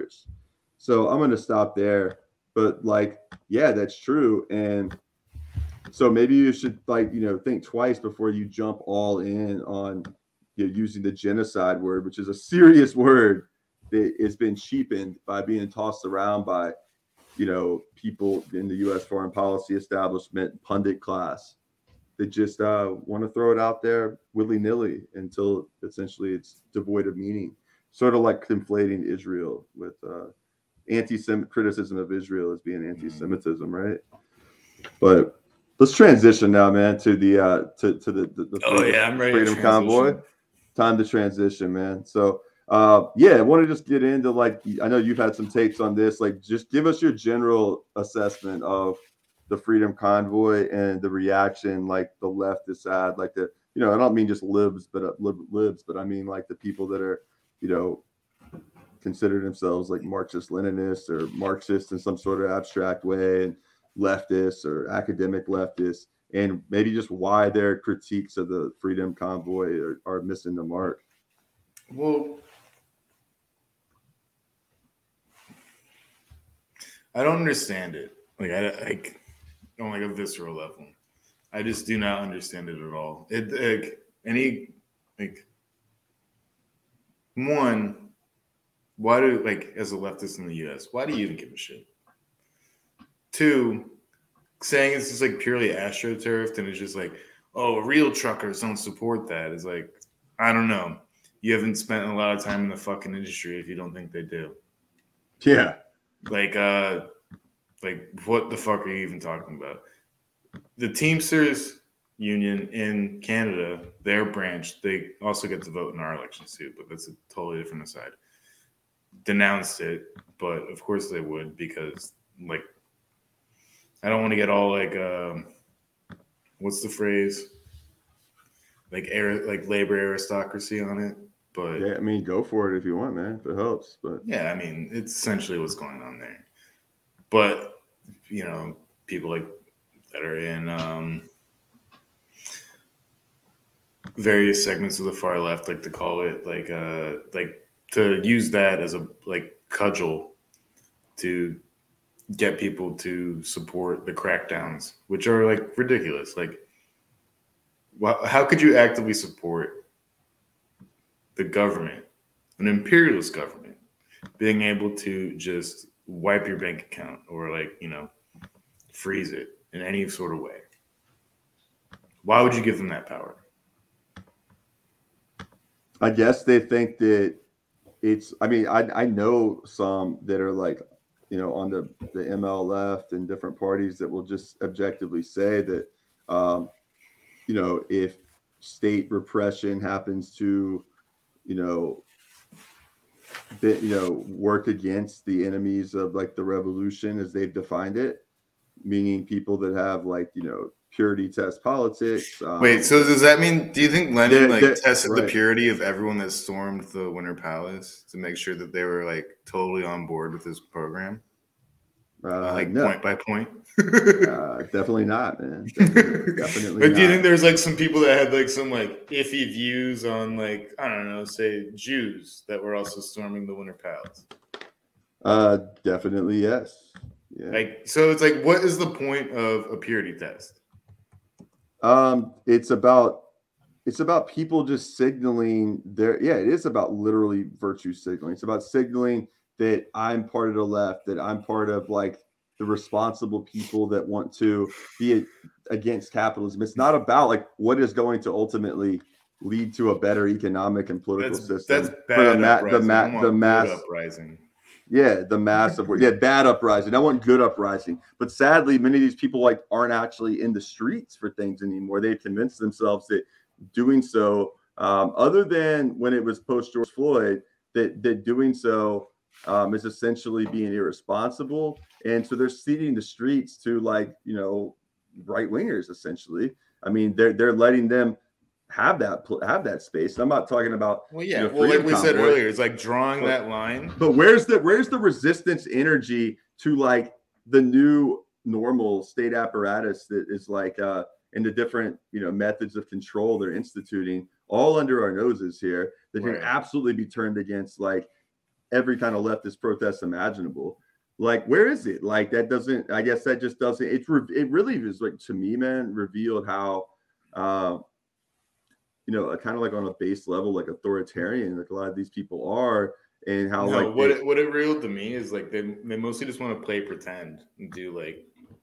[SPEAKER 4] So I'm going to stop there. But, yeah, that's true. And so maybe you should think twice before you jump all in on using the genocide word, which is a serious word that has been cheapened by being tossed around by, people in the U.S. foreign policy establishment, pundit class, that just want to throw it out there willy-nilly until essentially it's devoid of meaning. Sort of like conflating Israel with anti-Semitic criticism of Israel as being anti-Semitism, right? But let's transition now, man, to the
[SPEAKER 3] I'm ready.
[SPEAKER 4] Freedom Convoy. Time to transition, man. So, I want to just get into, like, I know you've had some takes on this. Like, just give us your general assessment of the Freedom Convoy and the reaction, like the left has had, like I don't mean just libs, but I mean like the people that are, consider themselves like Marxist Leninists or Marxists in some sort of abstract way, and leftists or academic leftists, and maybe just why their critiques of the Freedom Convoy are missing the mark.
[SPEAKER 3] Well, I don't understand it. Like, on like a visceral level, I just do not understand it at all. One, why do, like, as a leftist in the U.S., why do you even give a shit? Two, saying it's just like purely astroturfed and it's just like, oh, real truckers don't support that. It's like, I don't know. You haven't spent a lot of time in the fucking industry if you don't think they do.
[SPEAKER 4] Yeah.
[SPEAKER 3] Like what the fuck are you even talking about? The Teamsters Union in Canada, their branch, they also get to vote in our elections too, but that's a totally different aside. Denounced it, but of course they would, because, like, I don't want to get all like what's the phrase? Like labor aristocracy on it. But
[SPEAKER 4] yeah, I mean, go for it if you want, man, if it helps. But
[SPEAKER 3] yeah, I mean, it's essentially what's going on there. But people like that are in various segments of the far left like to call it like to use that as a cudgel to get people to support the crackdowns, which are like ridiculous. Like, how could you actively support the government, an imperialist government, being able to just wipe your bank account or freeze it in any sort of way? Why would you give them that power?
[SPEAKER 4] I guess they think that I know some that are like, on the ML left and different parties that will just objectively say that, if state repression happens to, work against the enemies of like the revolution as they've defined it, meaning people that have purity test politics.
[SPEAKER 3] Wait, so does that mean, do you think Lenin tested the purity of everyone that stormed the Winter Palace to make sure that they were like totally on board with his program? No. Point by point?
[SPEAKER 4] Definitely not, man. Definitely
[SPEAKER 3] But do you think there's like some people that had like some like iffy views on like, I don't know, say Jews that were also storming the Winter Palace?
[SPEAKER 4] Definitely yes. Yeah.
[SPEAKER 3] So it's like, what is the point of a purity test?
[SPEAKER 4] It's about people just signaling it is about literally virtue signaling. It's about signaling that I'm part of the left, that I'm part of like the responsible people that want to be against capitalism. It's not about like what is going to ultimately lead to a better economic and political system. That's
[SPEAKER 3] bad
[SPEAKER 4] the mass
[SPEAKER 3] uprising.
[SPEAKER 4] Yeah, the massive bad uprising. I want good uprising. But sadly, many of these people aren't actually in the streets for things anymore. They've convinced themselves that doing so, other than when it was post George Floyd, that doing so is essentially being irresponsible. And so they're ceding the streets to right wingers, essentially. I mean, they're letting them have that space. I'm not talking about
[SPEAKER 3] like we said earlier, it's like drawing that line.
[SPEAKER 4] But where's the resistance energy to like the new normal state apparatus that is and the different methods of control they're instituting all under our noses here that can absolutely be turned against like every kind of leftist protest imaginable. Like, where is it? Like, that doesn't, I guess that just doesn't, it really is like, to me, man, revealed how you know, kind of like on a base level, like authoritarian, like a lot of these people are, and how
[SPEAKER 3] No,
[SPEAKER 4] like
[SPEAKER 3] what it revealed to me is like they mostly just want to play pretend and do like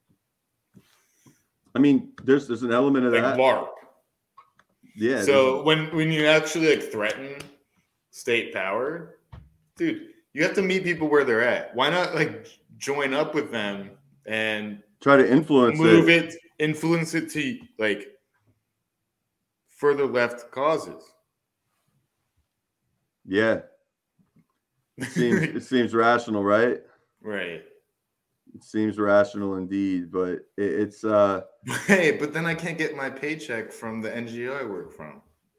[SPEAKER 4] I mean, there's an element of that.
[SPEAKER 3] LARP.
[SPEAKER 4] Yeah.
[SPEAKER 3] So when you actually like threaten state power, dude, you have to meet people where they're at. Why not like join up with them and
[SPEAKER 4] try to influence
[SPEAKER 3] influence it to like further left causes?
[SPEAKER 4] Yeah. It seems rational, right?
[SPEAKER 3] Right.
[SPEAKER 4] It seems rational indeed, but it's
[SPEAKER 3] Hey, but then I can't get my paycheck from the NGO I work from.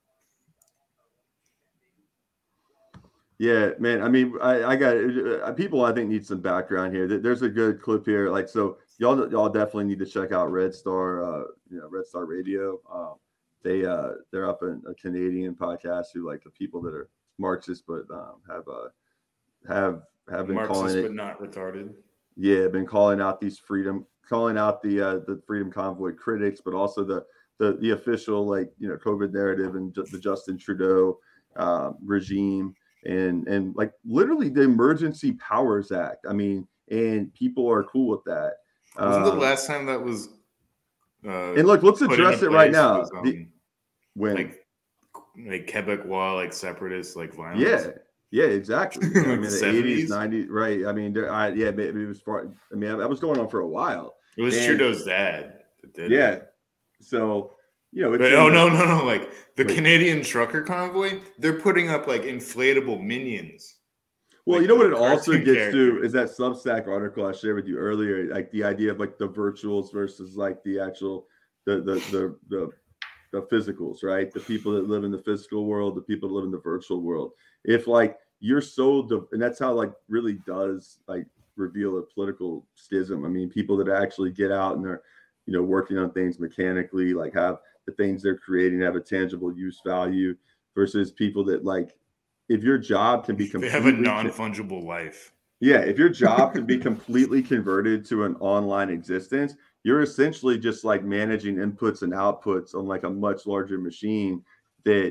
[SPEAKER 4] Yeah, man. I mean, I got people I think need some background here. There's a good clip here. Like, so y'all definitely need to check out Red Star, Red Star Radio. They're up in a Canadian podcast who like the people that are Marxist, but have been
[SPEAKER 3] Marxist,
[SPEAKER 4] calling it,
[SPEAKER 3] but not retarded.
[SPEAKER 4] Yeah, been calling out the Freedom Convoy critics, but also the official like COVID narrative and the Justin Trudeau regime. And like literally the Emergency Powers Act. I mean, and people are cool with that.
[SPEAKER 3] Wasn't the last time that was?
[SPEAKER 4] And look, let's address it right now.
[SPEAKER 3] Was, when like Quebecois, like separatist, like violence.
[SPEAKER 4] Yeah, exactly.
[SPEAKER 3] Like
[SPEAKER 4] I mean, the
[SPEAKER 3] 70s?
[SPEAKER 4] 80s, 90s, right? I mean, maybe it was far. I mean, that was going on for a while.
[SPEAKER 3] It was Trudeau's dad that did it.
[SPEAKER 4] Yeah. So.
[SPEAKER 3] No. Like the Canadian trucker convoy, they're putting up like inflatable minions.
[SPEAKER 4] Well,
[SPEAKER 3] like,
[SPEAKER 4] you know what it also gets
[SPEAKER 3] characters.
[SPEAKER 4] to is that Substack article I shared with you earlier, like the idea of like the virtuals versus like the actual the physicals, right? The people that live in the physical world, the people that live in the virtual world. If like you're and that's how like really does like reveal a political schism. I mean, people that actually get out and they're working on things mechanically, like have the things they're creating have a tangible use value versus people that like, if your job can be
[SPEAKER 3] they have a non-fungible life.
[SPEAKER 4] Yeah. If your job can be completely converted to an online existence, you're essentially just like managing inputs and outputs on like a much larger machine that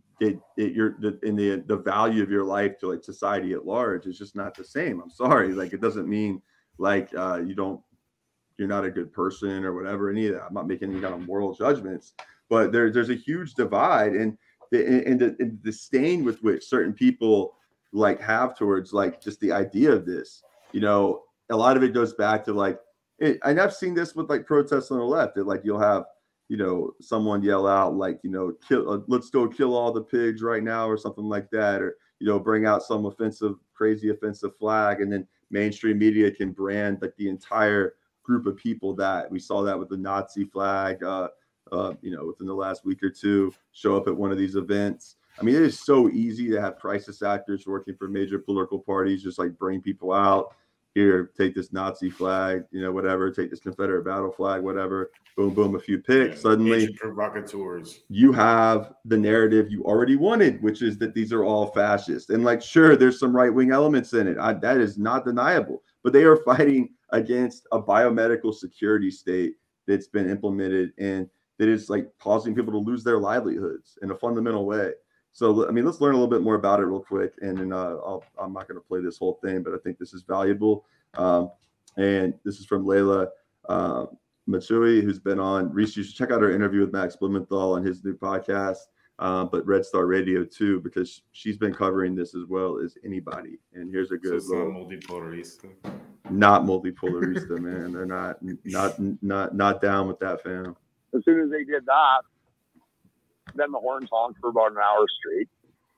[SPEAKER 4] the value of your life to like society at large is just not the same. I'm sorry. Like, it doesn't mean like, you're not a good person or whatever, any of that. I'm not making any kind of moral judgments, but there's a huge divide and the disdain with which certain people like have towards like just the idea of this. A lot of it goes back to like, and I've seen this with like protests on the left that like you'll have, someone yell out like, let's go kill all the pigs right now or something like that, or, bring out some crazy offensive flag, and then mainstream media can brand like the entire group of people that we saw that with the Nazi flag, within the last week or two, show up at one of these events. I mean, it is so easy to have crisis actors working for major political parties, just like bring people out here, take this Nazi flag, whatever, take this Confederate battle flag, whatever, boom, boom, a few picks. Suddenly
[SPEAKER 3] provocateurs.
[SPEAKER 4] You have the narrative you already wanted, which is that these are all fascist. And like, sure, there's some right-wing elements in it. That is not deniable, but they are fighting against a biomedical security state that's been implemented and that is like causing people to lose their livelihoods in a fundamental way. So, I mean, let's learn a little bit more about it real quick. And then I'm not going to play this whole thing, but I think this is valuable. And this is from Layla Matsui, who's been on. Reese, you should check out her interview with Max Blumenthal on his new podcast, but Red Star Radio too, because she's been covering this as well as anybody. And here's a good
[SPEAKER 3] little multipolarista.
[SPEAKER 4] Not multipolarista, man. They're not down with that, fam.
[SPEAKER 8] As soon as they did that, then the horns honked for about an hour straight.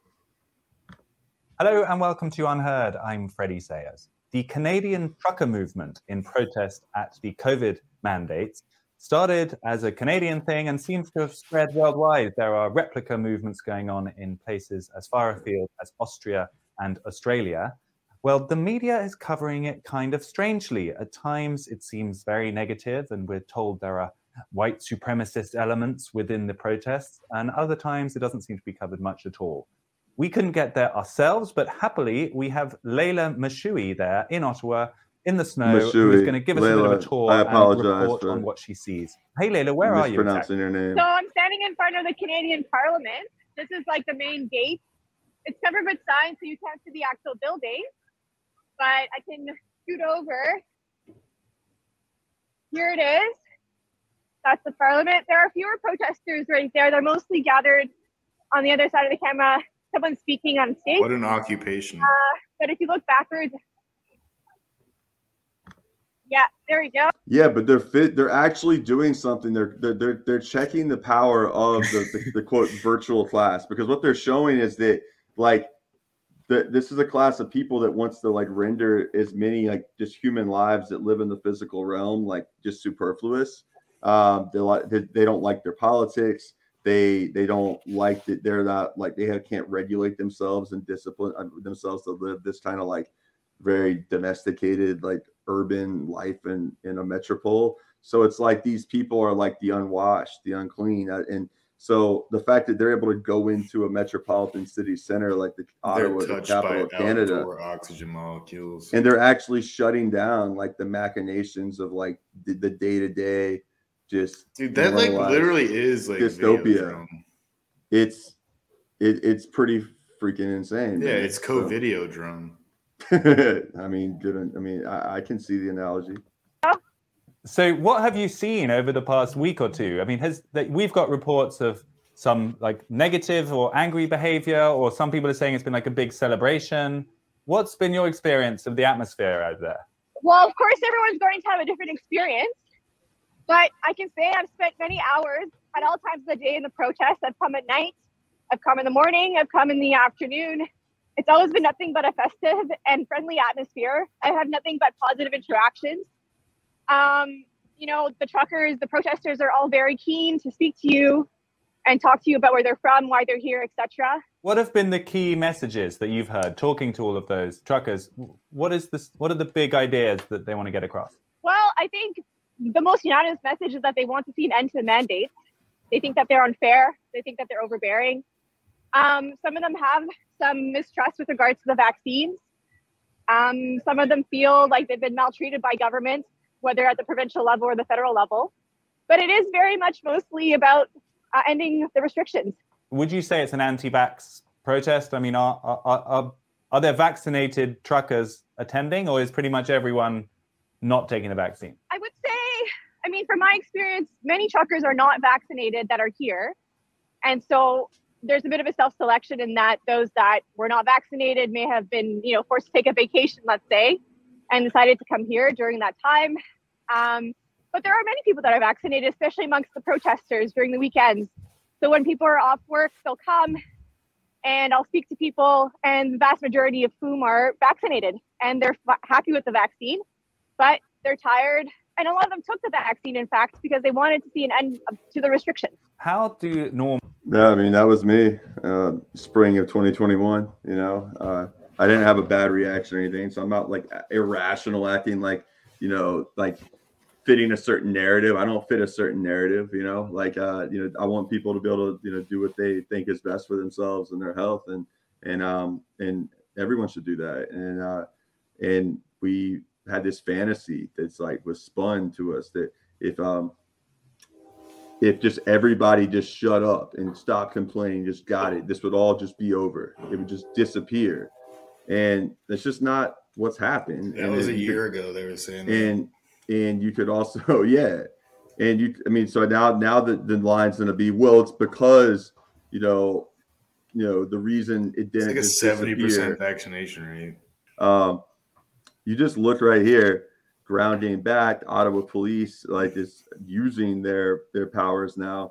[SPEAKER 9] Hello and welcome to Unheard. I'm Freddie Sayers. The Canadian trucker movement in protest at the COVID mandates started as a Canadian thing and seems to have spread worldwide. There are replica movements going on in places as far afield as Austria and Australia. Well, the media is covering it kind of strangely. At times it seems very negative and we're told there are white supremacist elements within the protests, and other times it doesn't seem to be covered much at all. We couldn't get there ourselves, but happily we have Layla Matsui there in Ottawa in the snow,
[SPEAKER 4] Mashui,
[SPEAKER 9] who's going to give us a bit of a
[SPEAKER 4] Layla,
[SPEAKER 9] tour
[SPEAKER 4] I
[SPEAKER 9] and
[SPEAKER 4] apologize
[SPEAKER 9] report
[SPEAKER 4] for
[SPEAKER 9] on what she sees. Hey, Layla, where are you?
[SPEAKER 4] mispronouncing your name.
[SPEAKER 10] So I'm standing in front of the Canadian Parliament. This is like the main gate. It's covered with signs, so you can't see the actual building. But I can scoot over. Here it is. That's the Parliament. There are fewer protesters right there. They're mostly gathered on the other side of the camera. Someone's speaking on stage.
[SPEAKER 3] What an occupation.
[SPEAKER 10] But if you look backwards, yeah, there we go.
[SPEAKER 4] Yeah, but they're actually doing something. They're checking the power of the quote virtual class, because what they're showing is that like this is a class of people that wants to like render as many like just human lives that live in the physical realm like just superfluous. They don't like their politics. They don't like that they're not like can't regulate themselves and discipline themselves to live this kind of like very domesticated like urban life in a metropole. So it's like these people are like the unwashed, the unclean, and so the fact that they're able to go into a metropolitan city center like the Ottawa, the capital of Canada,
[SPEAKER 3] oxygen molecules,
[SPEAKER 4] and they're actually shutting down like the machinations of like the day-to-day just
[SPEAKER 3] dude, that like literally is like
[SPEAKER 4] dystopia. It's pretty freaking insane.
[SPEAKER 3] Yeah,
[SPEAKER 4] man.
[SPEAKER 3] it's co-Videodrome.
[SPEAKER 4] I mean, I can see the analogy.
[SPEAKER 9] So what have you seen over the past week or two? I mean, we've got reports of some like negative or angry behavior, or some people are saying it's been like a big celebration. What's been your experience of the atmosphere out there?
[SPEAKER 10] Well, of course, everyone's going to have a different experience, but I can say I've spent many hours at all times of the day in the protests. I've come at night, I've come in the morning, I've come in the afternoon. It's always been nothing but a festive and friendly atmosphere. I've had nothing but positive interactions. The truckers, the protesters are all very keen to speak to you and talk to you about where they're from, why they're here, etc.
[SPEAKER 9] What have been the key messages that you've heard talking to all of those truckers? What are the big ideas that they want to get across?
[SPEAKER 10] Well, I think the most unanimous message is that they want to see an end to the mandates. They think that they're unfair. They think that they're overbearing. Some of them have some mistrust with regards to the vaccines. Some of them feel like they've been maltreated by government, whether at the provincial level or the federal level. But it is very much mostly about ending the restrictions.
[SPEAKER 9] Would you say it's an anti-vax protest? I mean, are there vaccinated truckers attending, or is pretty much everyone not taking the vaccine?
[SPEAKER 10] I would say, from my experience, many truckers are not vaccinated that are here. And so there's a bit of a self-selection in that those that were not vaccinated may have been, forced to take a vacation, let's say, and decided to come here during that time. But there are many people that are vaccinated, especially amongst the protesters during the weekends. So when people are off work, they'll come and I'll speak to people, and the vast majority of whom are vaccinated, and they're happy with the vaccine, but they're tired. And a lot of them took the vaccine, in fact, because they wanted to see an end to the restrictions.
[SPEAKER 9] How do normal?
[SPEAKER 4] Yeah, I mean, that was me, spring of 2021, I didn't have a bad reaction or anything. So I'm not like irrational acting like, like fitting a certain narrative. I don't fit a certain narrative, I want people to be able to, do what they think is best for themselves and their health. And everyone should do that. And we had this fantasy that's like was spun to us that if just everybody just shut up and stopped complaining, just got it, this would all just be over. It would just disappear. And that's just not what's happened.
[SPEAKER 3] That was a year ago, they were saying that.
[SPEAKER 4] And you could also, yeah. And so now the line's going to be, well, it's because, the reason it didn't.
[SPEAKER 3] It's like a 70% vaccination rate.
[SPEAKER 4] You just look right here, ground game back, Ottawa police is using their powers now,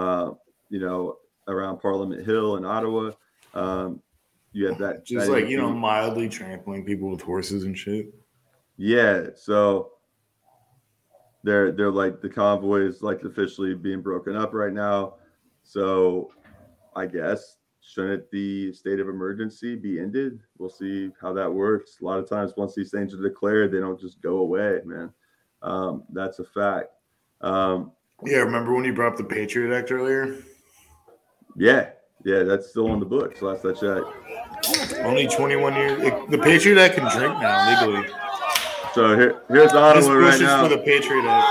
[SPEAKER 4] around Parliament Hill in Ottawa. You have that
[SPEAKER 3] just mildly trampling people with horses and shit.
[SPEAKER 4] Yeah, so they're like the convoy is like officially being broken up right now. So I guess shouldn't the state of emergency be ended? We'll see how that works. A lot of times once these things are declared, they don't just go away, man. That's a fact.
[SPEAKER 3] Yeah, remember when you brought up the Patriot Act earlier?
[SPEAKER 4] Yeah, that's still on the books last I checked.
[SPEAKER 3] Only 21 years. The Patriot Act can drink now legally.
[SPEAKER 4] So here's
[SPEAKER 3] This
[SPEAKER 4] Ottawa right
[SPEAKER 3] pushes
[SPEAKER 4] now.
[SPEAKER 3] for the Patriot Act.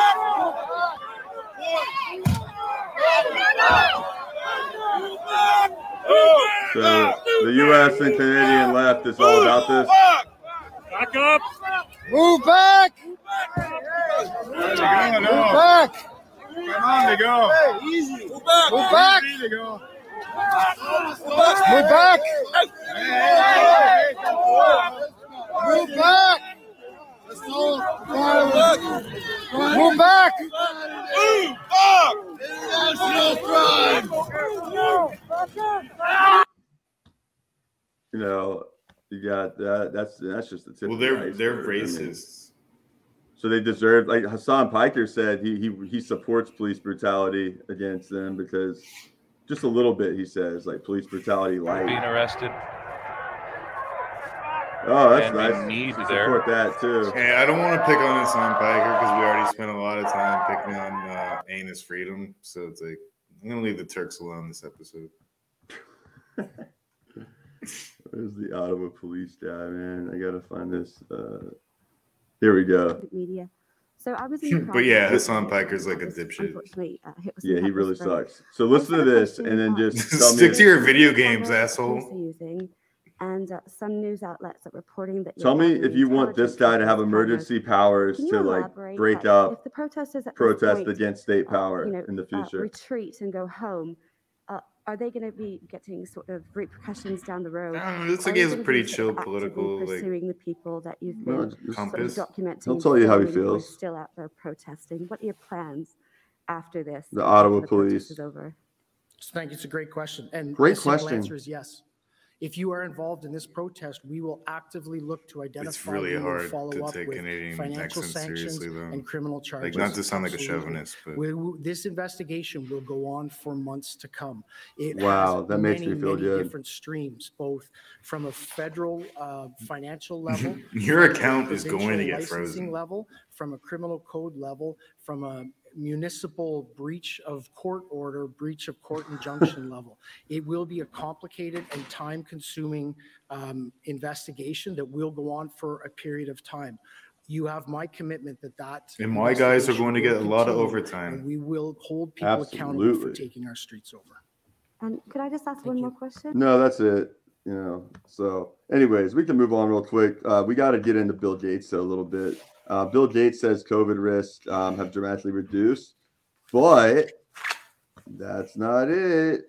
[SPEAKER 4] So the U.S. and Canadian left is all about this.
[SPEAKER 11] Back up. Move back. Move back. Come on, they go. Hey, easy. Move back. Move back. Easy, go. Move back. Move back. Let's go. Move back. Move back. International crime.
[SPEAKER 4] You know, you got that. That's just the tip.
[SPEAKER 3] Well,
[SPEAKER 4] of the
[SPEAKER 3] they're
[SPEAKER 4] iceberg.
[SPEAKER 3] racists.
[SPEAKER 4] So they deserve. Like Hassan Piker said, he supports police brutality against them because just a little bit. He says like police brutality light.
[SPEAKER 12] Being arrested.
[SPEAKER 4] Oh, that's
[SPEAKER 12] and
[SPEAKER 4] nice.
[SPEAKER 12] Need
[SPEAKER 4] Support that too.
[SPEAKER 3] Hey, I don't want to pick on Hassan Piker because we already spent a lot of time picking on Anus Freedom. So it's like I'm gonna leave the Turks alone this episode.
[SPEAKER 4] Where's the Ottawa police guy, man? I gotta find this. Here we go.
[SPEAKER 13] Media. So I was in the
[SPEAKER 3] But yeah, Hassan Piker's like a dipshit.
[SPEAKER 13] Unfortunately, hit with some
[SPEAKER 4] Yeah, he really
[SPEAKER 13] pepper spray.
[SPEAKER 4] sucks. So listen to this and then just tell
[SPEAKER 3] Stick
[SPEAKER 4] me.
[SPEAKER 3] to your video games,
[SPEAKER 13] Police are
[SPEAKER 3] asshole.
[SPEAKER 13] using, and some news outlets are reporting that.
[SPEAKER 4] Tell me if you want this guy to have emergency powers
[SPEAKER 13] Can you
[SPEAKER 4] to like
[SPEAKER 13] elaborate
[SPEAKER 4] break
[SPEAKER 13] that
[SPEAKER 4] up
[SPEAKER 13] if the protesters at this
[SPEAKER 4] protest
[SPEAKER 13] point,
[SPEAKER 4] against state power in the future.
[SPEAKER 13] retreat and go home, are they going to be getting sort of repercussions down the road?
[SPEAKER 3] I don't know, it looks like
[SPEAKER 13] Are
[SPEAKER 3] he
[SPEAKER 13] you
[SPEAKER 3] has a
[SPEAKER 13] gonna
[SPEAKER 3] pretty
[SPEAKER 13] be sort
[SPEAKER 3] chill
[SPEAKER 13] of actively
[SPEAKER 3] political, like,
[SPEAKER 13] pursuing the people that you've
[SPEAKER 4] No,
[SPEAKER 13] been
[SPEAKER 4] just
[SPEAKER 3] compass.
[SPEAKER 13] sort of documenting.
[SPEAKER 4] He'll tell you how he
[SPEAKER 13] filming who are
[SPEAKER 4] feels.
[SPEAKER 13] Still out there protesting. What are your plans after this?
[SPEAKER 4] The
[SPEAKER 13] after
[SPEAKER 4] Ottawa
[SPEAKER 13] the protest
[SPEAKER 4] police.
[SPEAKER 13] is over?
[SPEAKER 14] Thank you. It's a great question. And
[SPEAKER 4] Great
[SPEAKER 14] the simple
[SPEAKER 4] question.
[SPEAKER 14] answer is yes. If you are involved in this protest, we will actively look to identify.
[SPEAKER 3] It's really
[SPEAKER 14] we will
[SPEAKER 3] hard
[SPEAKER 14] follow
[SPEAKER 3] to
[SPEAKER 14] up
[SPEAKER 3] take
[SPEAKER 14] with
[SPEAKER 3] Canadian
[SPEAKER 14] financial
[SPEAKER 3] accents
[SPEAKER 14] sanctions
[SPEAKER 3] seriously, though.
[SPEAKER 14] and criminal charges.
[SPEAKER 3] Like, not to sound like a
[SPEAKER 14] Absolutely.
[SPEAKER 3] chauvinist, but
[SPEAKER 14] This investigation will go on for months to come. It
[SPEAKER 4] Wow,
[SPEAKER 14] has
[SPEAKER 4] that makes
[SPEAKER 14] many,
[SPEAKER 4] me feel
[SPEAKER 14] many
[SPEAKER 4] good.
[SPEAKER 14] different streams, both from a federal financial level,
[SPEAKER 3] Your
[SPEAKER 14] from a
[SPEAKER 3] account is going to
[SPEAKER 14] provincial
[SPEAKER 3] get
[SPEAKER 14] licensing
[SPEAKER 3] frozen.
[SPEAKER 14] level, from a criminal code level, from a municipal breach of court order, breach of court injunction level. It will be a complicated and time-consuming investigation that will go on for a period of time. You have my commitment that
[SPEAKER 3] And my guys are
[SPEAKER 14] investigation
[SPEAKER 3] going to get a
[SPEAKER 14] will
[SPEAKER 3] lot of
[SPEAKER 14] continue,
[SPEAKER 3] overtime.
[SPEAKER 14] and we will hold people accountable for
[SPEAKER 4] Absolutely.
[SPEAKER 14] taking our streets over.
[SPEAKER 13] And could I just ask one more question?
[SPEAKER 4] No, that's it. You know. So, anyways, we can move on real quick. We got to get into Bill Gates though, a little bit. Bill Gates says COVID risks have dramatically reduced, but that's not it.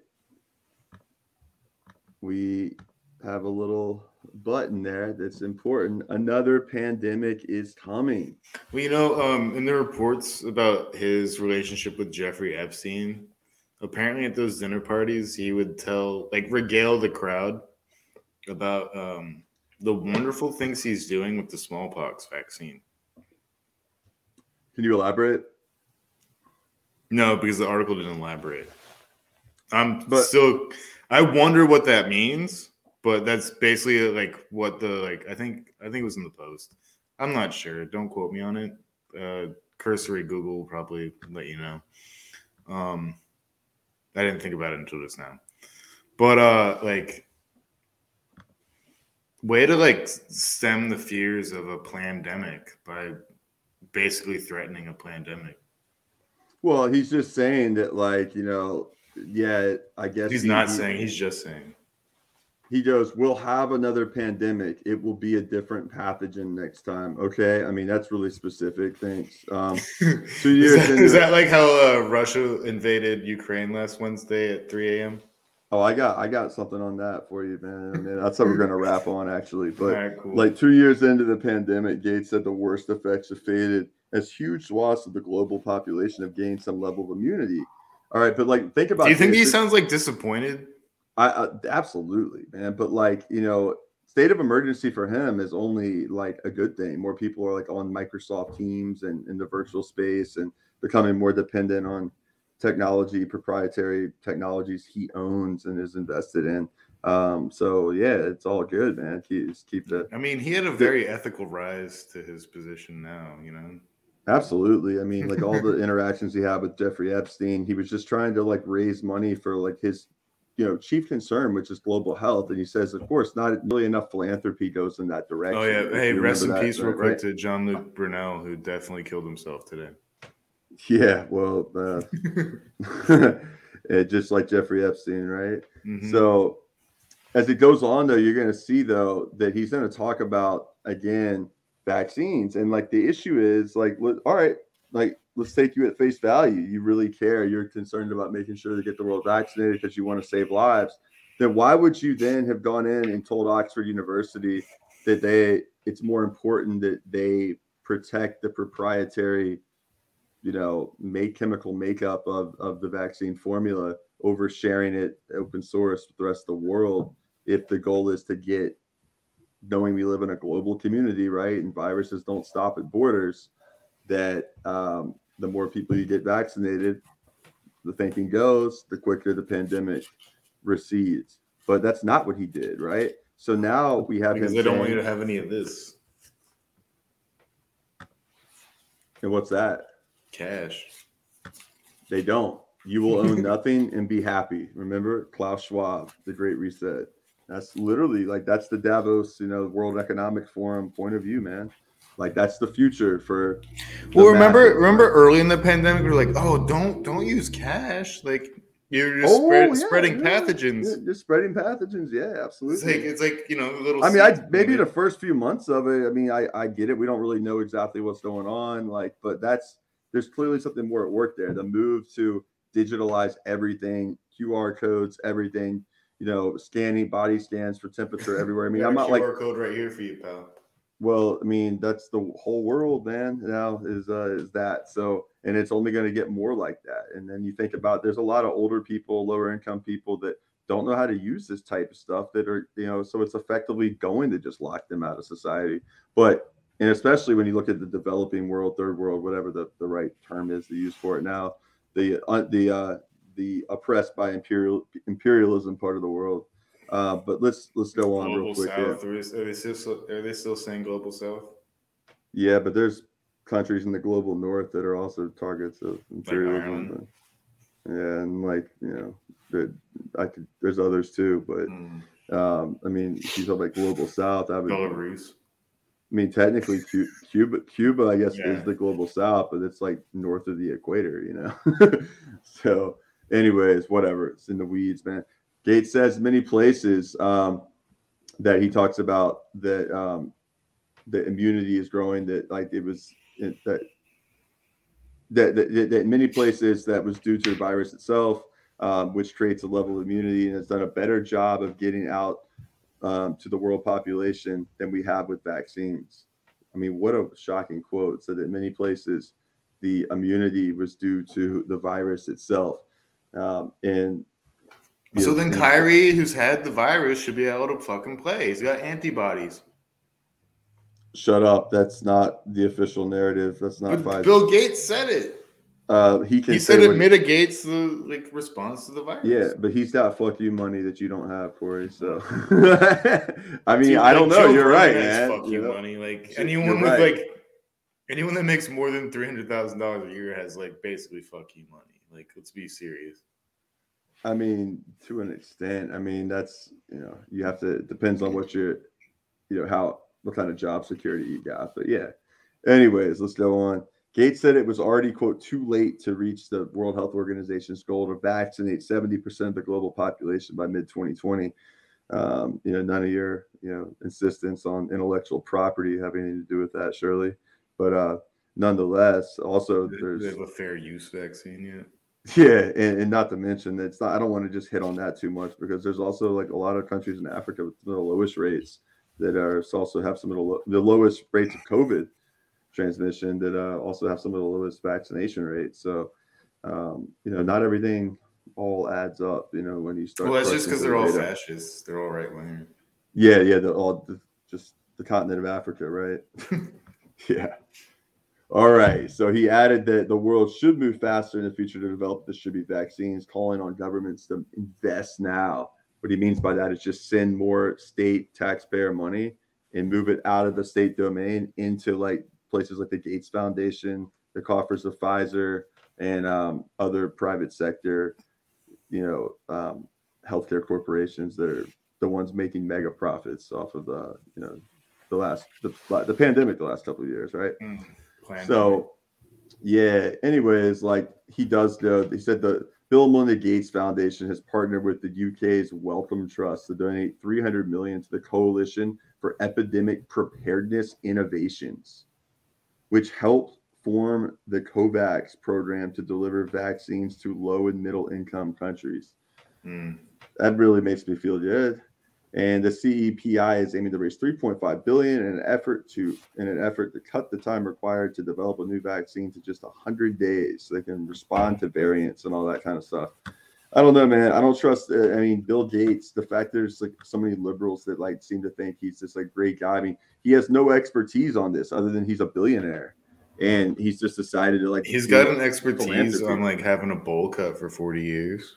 [SPEAKER 4] We have a little button there that's important. Another pandemic is coming.
[SPEAKER 3] Well, you know, in the reports about his relationship with Jeffrey Epstein, apparently at those dinner parties, he would regale the crowd about the wonderful things he's doing with the smallpox vaccine.
[SPEAKER 4] Can you elaborate?
[SPEAKER 3] No, because the article didn't elaborate. I wonder what that means, but that's basically like what I think it was in the Post. I'm not sure. Don't quote me on it. Cursory Google will probably let you know. I didn't think about it until just now. But way to stem the fears of a pandemic by basically threatening a pandemic.
[SPEAKER 4] Well, he's just saying that, yeah, I guess
[SPEAKER 3] He's not saying, he's just saying.
[SPEAKER 4] He goes, we'll have another pandemic. It will be a different pathogen next time. Okay. I mean, that's really specific. Thanks. 2 years
[SPEAKER 3] Is that like how Russia invaded Ukraine last Wednesday at 3 a.m.?
[SPEAKER 4] Oh, I got something on that for you, man. I mean, that's what we're going to wrap on, actually. But
[SPEAKER 3] All right, cool.
[SPEAKER 4] 2 years into the pandemic, Gates said the worst effects have faded as huge swaths of the global population have gained some level of immunity. All right, but think about.
[SPEAKER 3] Do you think
[SPEAKER 4] this.
[SPEAKER 3] he sounds disappointed?
[SPEAKER 4] I absolutely, man. But state of emergency for him is only a good thing. More people are on Microsoft Teams and in the virtual space and becoming more dependent on technology, proprietary technologies he owns and is invested in. So yeah, it's all good, man. Keep the.
[SPEAKER 3] I mean, he had a very ethical rise to his position now, you know.
[SPEAKER 4] Absolutely. I mean, all the interactions he had with Jeffrey Epstein, he was just trying to raise money for his chief concern, which is global health. And he says, of course, not really enough philanthropy goes in that direction.
[SPEAKER 3] Oh yeah. Hey, rest in peace, real quick,
[SPEAKER 4] right?
[SPEAKER 3] to Jean-Luc Brunel, who definitely killed himself today.
[SPEAKER 4] Yeah, well, just like Jeffrey Epstein, right?
[SPEAKER 3] Mm-hmm.
[SPEAKER 4] So as it goes on, though, you're going to see, though, that he's going to talk about, again, vaccines. And like the issue is like, all right, like, let's take you at face value. You really care. You're concerned about making sure to get the world vaccinated because you want to save lives. Then why would you then have gone in and told Oxford University that it's more important that they protect the proprietary, chemical makeup of the vaccine formula over sharing it open source with the rest of the world, if the goal is to get, knowing we live in a global community, right, and viruses don't stop at borders, that the more people you get vaccinated, the thinking goes, the quicker the pandemic recedes. But that's not what he did, right? So now we have
[SPEAKER 3] because
[SPEAKER 4] him
[SPEAKER 3] they don't want
[SPEAKER 4] saying,
[SPEAKER 3] you to have any of this.
[SPEAKER 4] And what's that?
[SPEAKER 3] Cash.
[SPEAKER 4] They don't. You will own nothing and be happy. Remember Klaus Schwab, the Great Reset. That's literally that's the Davos, World Economic Forum point of view, man. Like that's the future for.
[SPEAKER 3] Well, remember early in the pandemic, we were like, oh, don't use cash. Like you're just spreading pathogens.
[SPEAKER 4] Yeah, just spreading pathogens. Yeah, absolutely.
[SPEAKER 3] It's like little.
[SPEAKER 4] I mean, maybe the first few months of it. I mean, I get it. We don't really know exactly what's going on. But there's clearly something more at work there. The move to digitalize everything, QR codes, everything. Scanning body scans for temperature everywhere. I mean, I'm not
[SPEAKER 3] QR code right here for you, pal.
[SPEAKER 4] Well, I mean, that's the whole world, man. Now is that. So, and it's only going to get more like that. And then you think about, there's a lot of older people, lower income people that don't know how to use this type of stuff that are, so it's effectively going to just lock them out of society. And especially when you look at the developing world, third world, whatever the right term is to use for it now, the oppressed by imperialism part of the world. But let's go on
[SPEAKER 3] Global
[SPEAKER 4] real quick.
[SPEAKER 3] South. Yeah. Are they still saying Global South?
[SPEAKER 4] Yeah, but there's countries in the global north that are also targets of imperialism. There's others too, but I mean, if you talk about global south,
[SPEAKER 3] Belarus.
[SPEAKER 4] I mean, technically, Cuba, I guess, is the global south, but it's like north of the equator, So, anyways, whatever. It's in the weeds, man. Gates says many places that he talks about that the immunity is growing. That that many places that was due to the virus itself, which creates a level of immunity, and has done a better job of getting out to the world population than we have with vaccines. I mean, what a shocking quote. So that in many places, the immunity was due to the virus itself.
[SPEAKER 3] So then Kyrie, who's had the virus, should be able to fucking play. He's got antibodies.
[SPEAKER 4] Shut up. That's not the official narrative. That's not Pfizer.
[SPEAKER 3] Bill Gates said it.
[SPEAKER 4] He
[SPEAKER 3] said it mitigates the response to the virus.
[SPEAKER 4] Yeah, but he's got fuck you money that you don't have, Corey. So I mean, I don't know. You're right, man.
[SPEAKER 3] Fuck you money. Like anyone with anyone that makes more than $300,000 a year has basically fuck you money. Like, let's be serious.
[SPEAKER 4] I mean, to an extent. I mean, that's you have to. It depends on what you're, what kind of job security you got. But yeah. Anyways, let's go on. Gates said it was already, quote, too late to reach the World Health Organization's goal to vaccinate 70% of the global population by mid-2020. None of your, insistence on intellectual property having anything to do with that, surely. But nonetheless, also
[SPEAKER 3] they have a fair use vaccine yet.
[SPEAKER 4] Yeah, and not to mention that it's not. I don't want to just hit on that too much because there's also a lot of countries in Africa with the lowest rates that also have some of the lowest rates of COVID transmission that also have some of the lowest vaccination rates. So, not everything all adds up. When you start.
[SPEAKER 3] Well, that's just because they're all fascists. They're all right wing.
[SPEAKER 4] Yeah, they're all just the continent of Africa, right? Yeah. All right. So he added that the world should move faster in the future to develop distribute vaccines, calling on governments to invest now. What he means by that is just send more state taxpayer money and move it out of the state domain into places like the Gates Foundation, the coffers of Pfizer, and other private sector, healthcare corporations that are the ones making mega profits off of the pandemic the last couple of years, right? So yeah, anyways, like he said the Bill and Melinda Gates Foundation has partnered with the UK's Wellcome Trust to donate 300 million to the Coalition for Epidemic Preparedness Innovations, which helped form the COVAX program to deliver vaccines to low and middle income countries. That really makes me feel good. And the CEPI is aiming to raise 3.5 billion in an effort to cut the time required to develop a new vaccine to just 100 days, so they can respond to variants and all that kind of stuff. I don't know, man. I don't trust. Bill Gates. The fact there's like so many liberals that like seem to think he's this like great guy. I mean, he has no expertise on this other than he's a billionaire, and he's just decided to like.
[SPEAKER 3] He's got an expertise on like having a bowl cut for 40 years.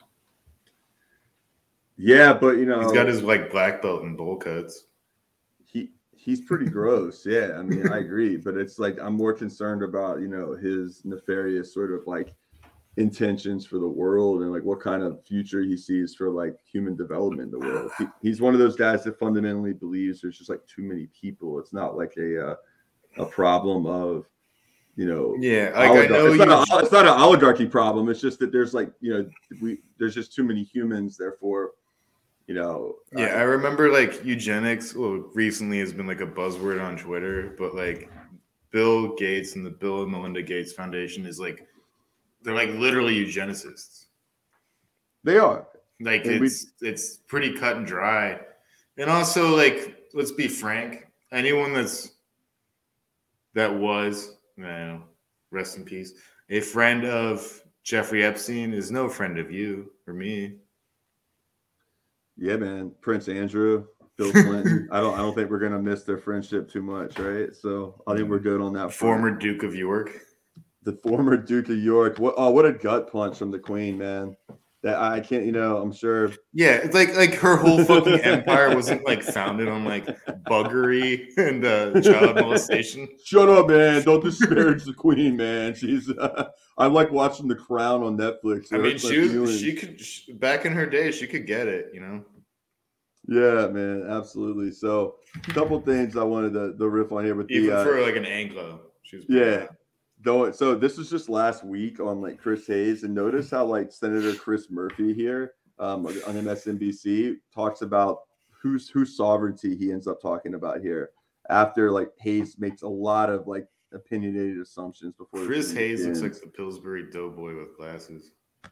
[SPEAKER 4] Yeah, but you know,
[SPEAKER 3] he's got his like black belt in bowl cuts.
[SPEAKER 4] He's pretty gross. Yeah, I mean, I agree, but it's like I'm more concerned about, you know, his nefarious sort of like intentions for the world and like what kind of future he sees for like human development in the world. He's one of those guys that fundamentally believes there's just like too many people. It's not like a problem of, you know, it's not an oligarchy problem. It's just that there's like, you know, there's just too many humans, therefore, you know.
[SPEAKER 3] I remember like eugenics recently has been like a buzzword on Twitter, but like Bill Gates and the Bill and Melinda Gates Foundation is like, they're like literally eugenicists.
[SPEAKER 4] They are.
[SPEAKER 3] Like it's pretty cut and dry. And also like, let's be frank, anyone that was, rest in peace, a friend of Jeffrey Epstein is no friend of you or me.
[SPEAKER 4] Yeah, man. Prince Andrew, Bill Clinton. I don't think we're gonna miss their friendship too much, right? So I think we're good on that.
[SPEAKER 3] Former Duke of York.
[SPEAKER 4] The former Duke of York. What a gut punch from the Queen, man. That I can't, you know, I'm sure.
[SPEAKER 3] Yeah, it's like her whole fucking empire wasn't like founded on like buggery and child molestation.
[SPEAKER 4] Shut up, man! Don't disparage the Queen, man. She's. I like watching The Crown on Netflix.
[SPEAKER 3] I mean, she could back in her day, she could get it, you know.
[SPEAKER 4] Yeah, man, absolutely. So, a couple things I wanted to riff on here with
[SPEAKER 3] even for like an Anglo.
[SPEAKER 4] So this was just last week on like Chris Hayes, and notice how like Senator Chris Murphy here on MSNBC talks about whose sovereignty he ends up talking about here after like Hayes makes a lot of like opinionated assumptions before.
[SPEAKER 3] Chris Hayes looks like the Pillsbury Doughboy with glasses.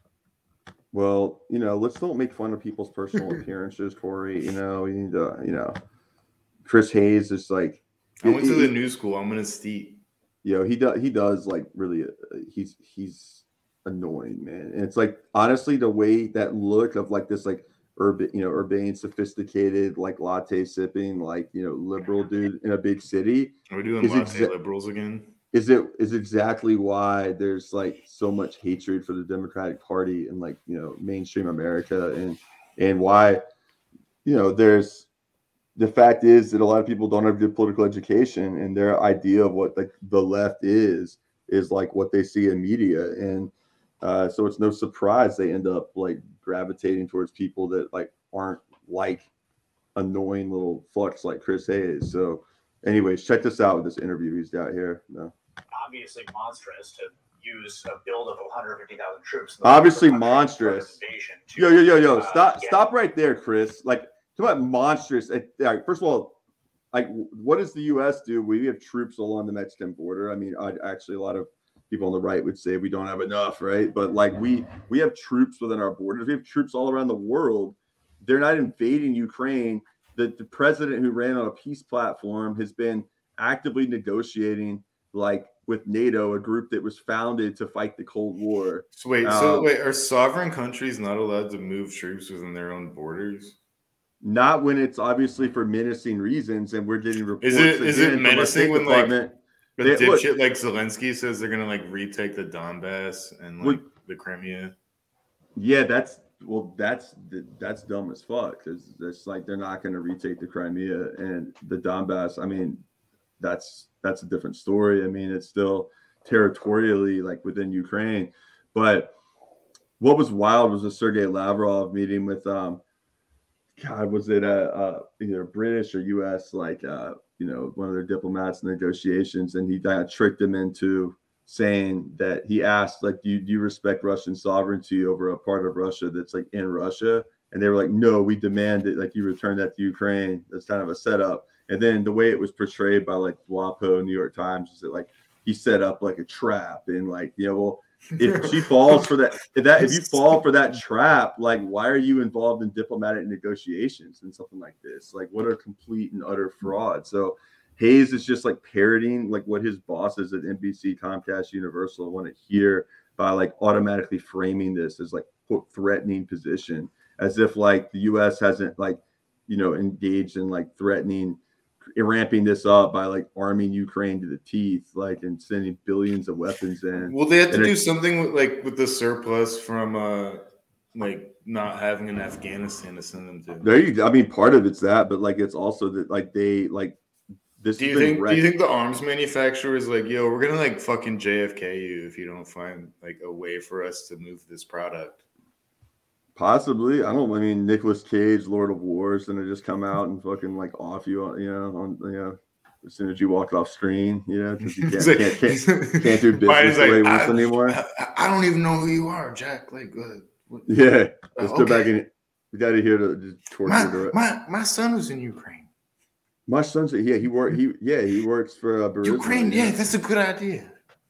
[SPEAKER 4] Well, you know, let's don't make fun of people's personal appearances, Corey. You know, you need to, you know, Chris Hayes is like.
[SPEAKER 3] I went to the new school. I'm gonna steep.
[SPEAKER 4] You know, he does like really. He's annoying, man. And it's like honestly the way that look of like this like urbane, sophisticated, like latte sipping, like, you know, liberal dude in a big city.
[SPEAKER 3] Are we doing latte liberals again?
[SPEAKER 4] Is exactly why there's like so much hatred for the Democratic Party and like, you know, mainstream America, and why, you know, there's the fact is that a lot of people don't have good political education, and their idea of what the left is like what they see in media, and so it's no surprise they end up like gravitating towards people that like aren't like annoying little fucks like Chris Hayes. So anyways, check this out with this interview he's got here. No.
[SPEAKER 12] Obviously monstrous to use a build of 150,000 troops.
[SPEAKER 4] Obviously monstrous. Yo. Stop right there, Chris. Like, talk about monstrous. First of all, like, what does the U.S. do? We have troops along the Mexican border. I mean, actually, a lot of people on the right would say we don't have enough, right? But like, we have troops within our borders. We have troops all around the world. They're not invading Ukraine. The president who ran on a peace platform has been actively negotiating, like, with NATO, a group that was founded to fight the Cold War.
[SPEAKER 3] So wait, are sovereign countries not allowed to move troops within their own borders?
[SPEAKER 4] Not when it's obviously for menacing reasons, and we're getting reports.
[SPEAKER 3] Is it menacing when like a dipshit like Zelensky says they're gonna like retake the Donbass and like the Crimea?
[SPEAKER 4] Yeah, that's dumb as fuck, because it's like they're not gonna retake the Crimea and the Donbass. I mean, that's a different story. I mean, it's still territorially like within Ukraine, but what was wild was the Sergei Lavrov meeting with God, was it either British or U.S. like one of their diplomats in negotiations, and he kind of tricked them into saying that he asked, like, do you respect Russian sovereignty over a part of Russia that's like in Russia? And they were like, no, we demand it, like you return that to Ukraine. That's kind of a setup. And then the way it was portrayed by like WAPO, New York Times, is that like he set up like a trap, and like, well, if she falls for that, if you fall for that trap, like, why are you involved in diplomatic negotiations and something like this? Like, what a complete and utter fraud. So Hayes is just like parroting like what his bosses at NBC, Comcast, Universal want to hear by like automatically framing this as like quote threatening position, as if like the U.S. hasn't like engaged in like threatening, ramping this up by like arming Ukraine to the teeth, like, and sending billions of weapons in.
[SPEAKER 3] Well, they have to do something with the surplus from like not having an Afghanistan to send them to.
[SPEAKER 4] There you go. I mean, part of it's that, but like it's also that like they like this.
[SPEAKER 3] Do you think the arms manufacturer is like, yo, we're gonna like fucking JFK you if you don't find like a way for us to move this product?
[SPEAKER 4] Possibly. I mean, Nicolas Cage, Lord of War's gonna just come out and fucking like off you, as soon as you walk off screen, because you can't do business the way it was anymore.
[SPEAKER 3] I don't even know who you are, Jack. Like,
[SPEAKER 4] yeah, let's go back in. We got to hear the torture.
[SPEAKER 3] My son was in Ukraine.
[SPEAKER 4] My son's he works for Burisma,
[SPEAKER 3] Ukraine. Yeah, that's a good idea.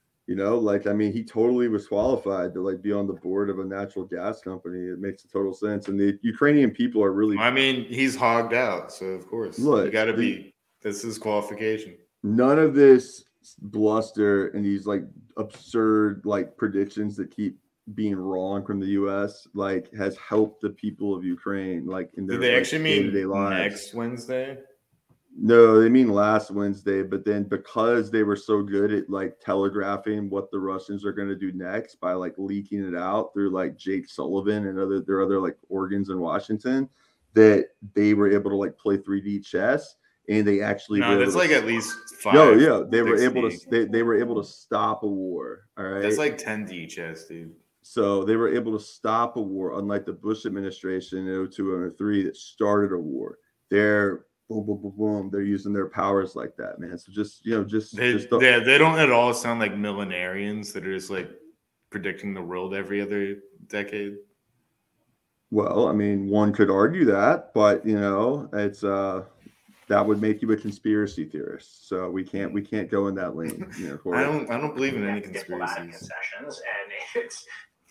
[SPEAKER 4] He totally was qualified to like be on the board of a natural gas company. It makes total sense. And the Ukrainian people are really.
[SPEAKER 3] I mean, he's hogged out, so of course, you got to be. This is qualification.
[SPEAKER 4] None of this bluster and these like absurd like predictions that keep being wrong from the U.S. like has helped the people of Ukraine like in their.
[SPEAKER 3] Did they actually mean
[SPEAKER 4] lives.
[SPEAKER 3] Next Wednesday?
[SPEAKER 4] No, they mean last Wednesday, but then because they were so good at like telegraphing what the Russians are going to do next by like leaking it out through like Jake Sullivan and their other like organs in Washington, that they were able to like play 3D chess, and they actually
[SPEAKER 3] that's like at least 5.
[SPEAKER 4] No, yeah, they were able to they were able to stop a war. All right,
[SPEAKER 3] that's like 10D chess, dude.
[SPEAKER 4] So they were able to stop a war, unlike the Bush administration in 2002 and 2003 that started a war. They're boom, boom, boom, boom. They're using their powers like that, man. So
[SPEAKER 3] they don't at all sound like millenarians that are just like predicting the world every other decade.
[SPEAKER 4] Well, I mean, one could argue that, but it's that would make you a conspiracy theorist. So we can't go in that lane.
[SPEAKER 3] I don't believe in any conspiracies.
[SPEAKER 12] Concessions, and it's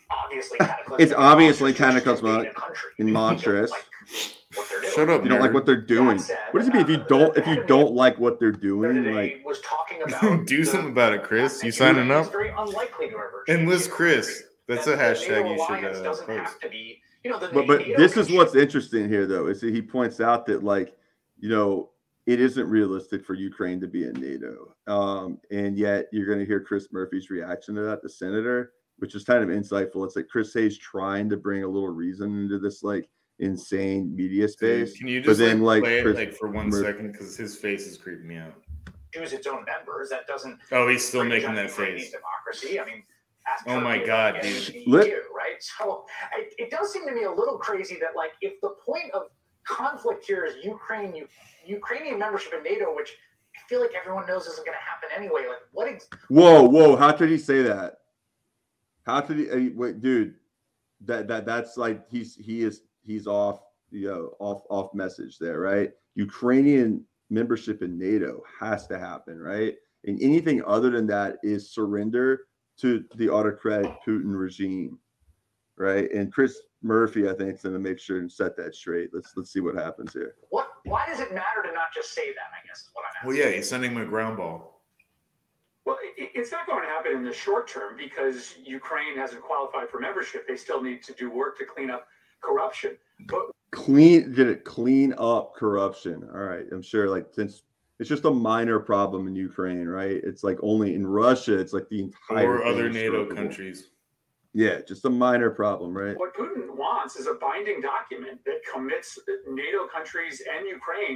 [SPEAKER 4] obviously cataclysmic and monstrous.
[SPEAKER 3] Shut up!
[SPEAKER 4] You don't like what they're doing. What does it mean if you don't like what they're doing? Like,
[SPEAKER 12] was talking about
[SPEAKER 3] do something about it, Chris. You signing up?
[SPEAKER 12] Very unlikely to ever
[SPEAKER 3] enlist Chris. That's a hashtag you should post.
[SPEAKER 4] But this is what's interesting here, though, is that he points out that like it isn't realistic for Ukraine to be in NATO, and yet you're going to hear Chris Murphy's reaction to that, the senator, which is kind of insightful. It's like Chris Hayes trying to bring a little reason into this like insane media space.
[SPEAKER 3] Can you just
[SPEAKER 4] play
[SPEAKER 3] it like for 1 second, because his face is creeping me out.
[SPEAKER 12] Choose its own members. That doesn't.
[SPEAKER 3] Oh, he's still making that face.
[SPEAKER 12] Democracy. I mean,
[SPEAKER 3] oh my God, dude!
[SPEAKER 12] Right. So it does seem to me a little crazy that like if the point of conflict here is Ukrainian membership in NATO, which I feel like everyone knows isn't going to happen anyway. Like what?
[SPEAKER 4] Whoa! How could he say that? How could he? Wait, dude. That's like he's off, off message there, right? Ukrainian membership in NATO has to happen, right? And anything other than that is surrender to the autocratic Putin regime, right? And Chris Murphy, I think, is going to make sure and set that straight. Let's see what happens here.
[SPEAKER 12] Why does it matter to not just say that? I guess is what I'm asking.
[SPEAKER 3] Well, yeah, he's sending him a ground ball.
[SPEAKER 15] Well, it's not going to happen in the short term because Ukraine hasn't qualified for membership. They still need to do work to clean up corruption. But
[SPEAKER 4] clean up corruption. All right, I'm sure. Like, since it's just a minor problem in Ukraine, right? It's like only in Russia. It's like the entire
[SPEAKER 3] or other NATO countries.
[SPEAKER 4] Yeah, just a minor problem, right?
[SPEAKER 15] What Putin wants is a binding document that commits NATO countries and Ukraine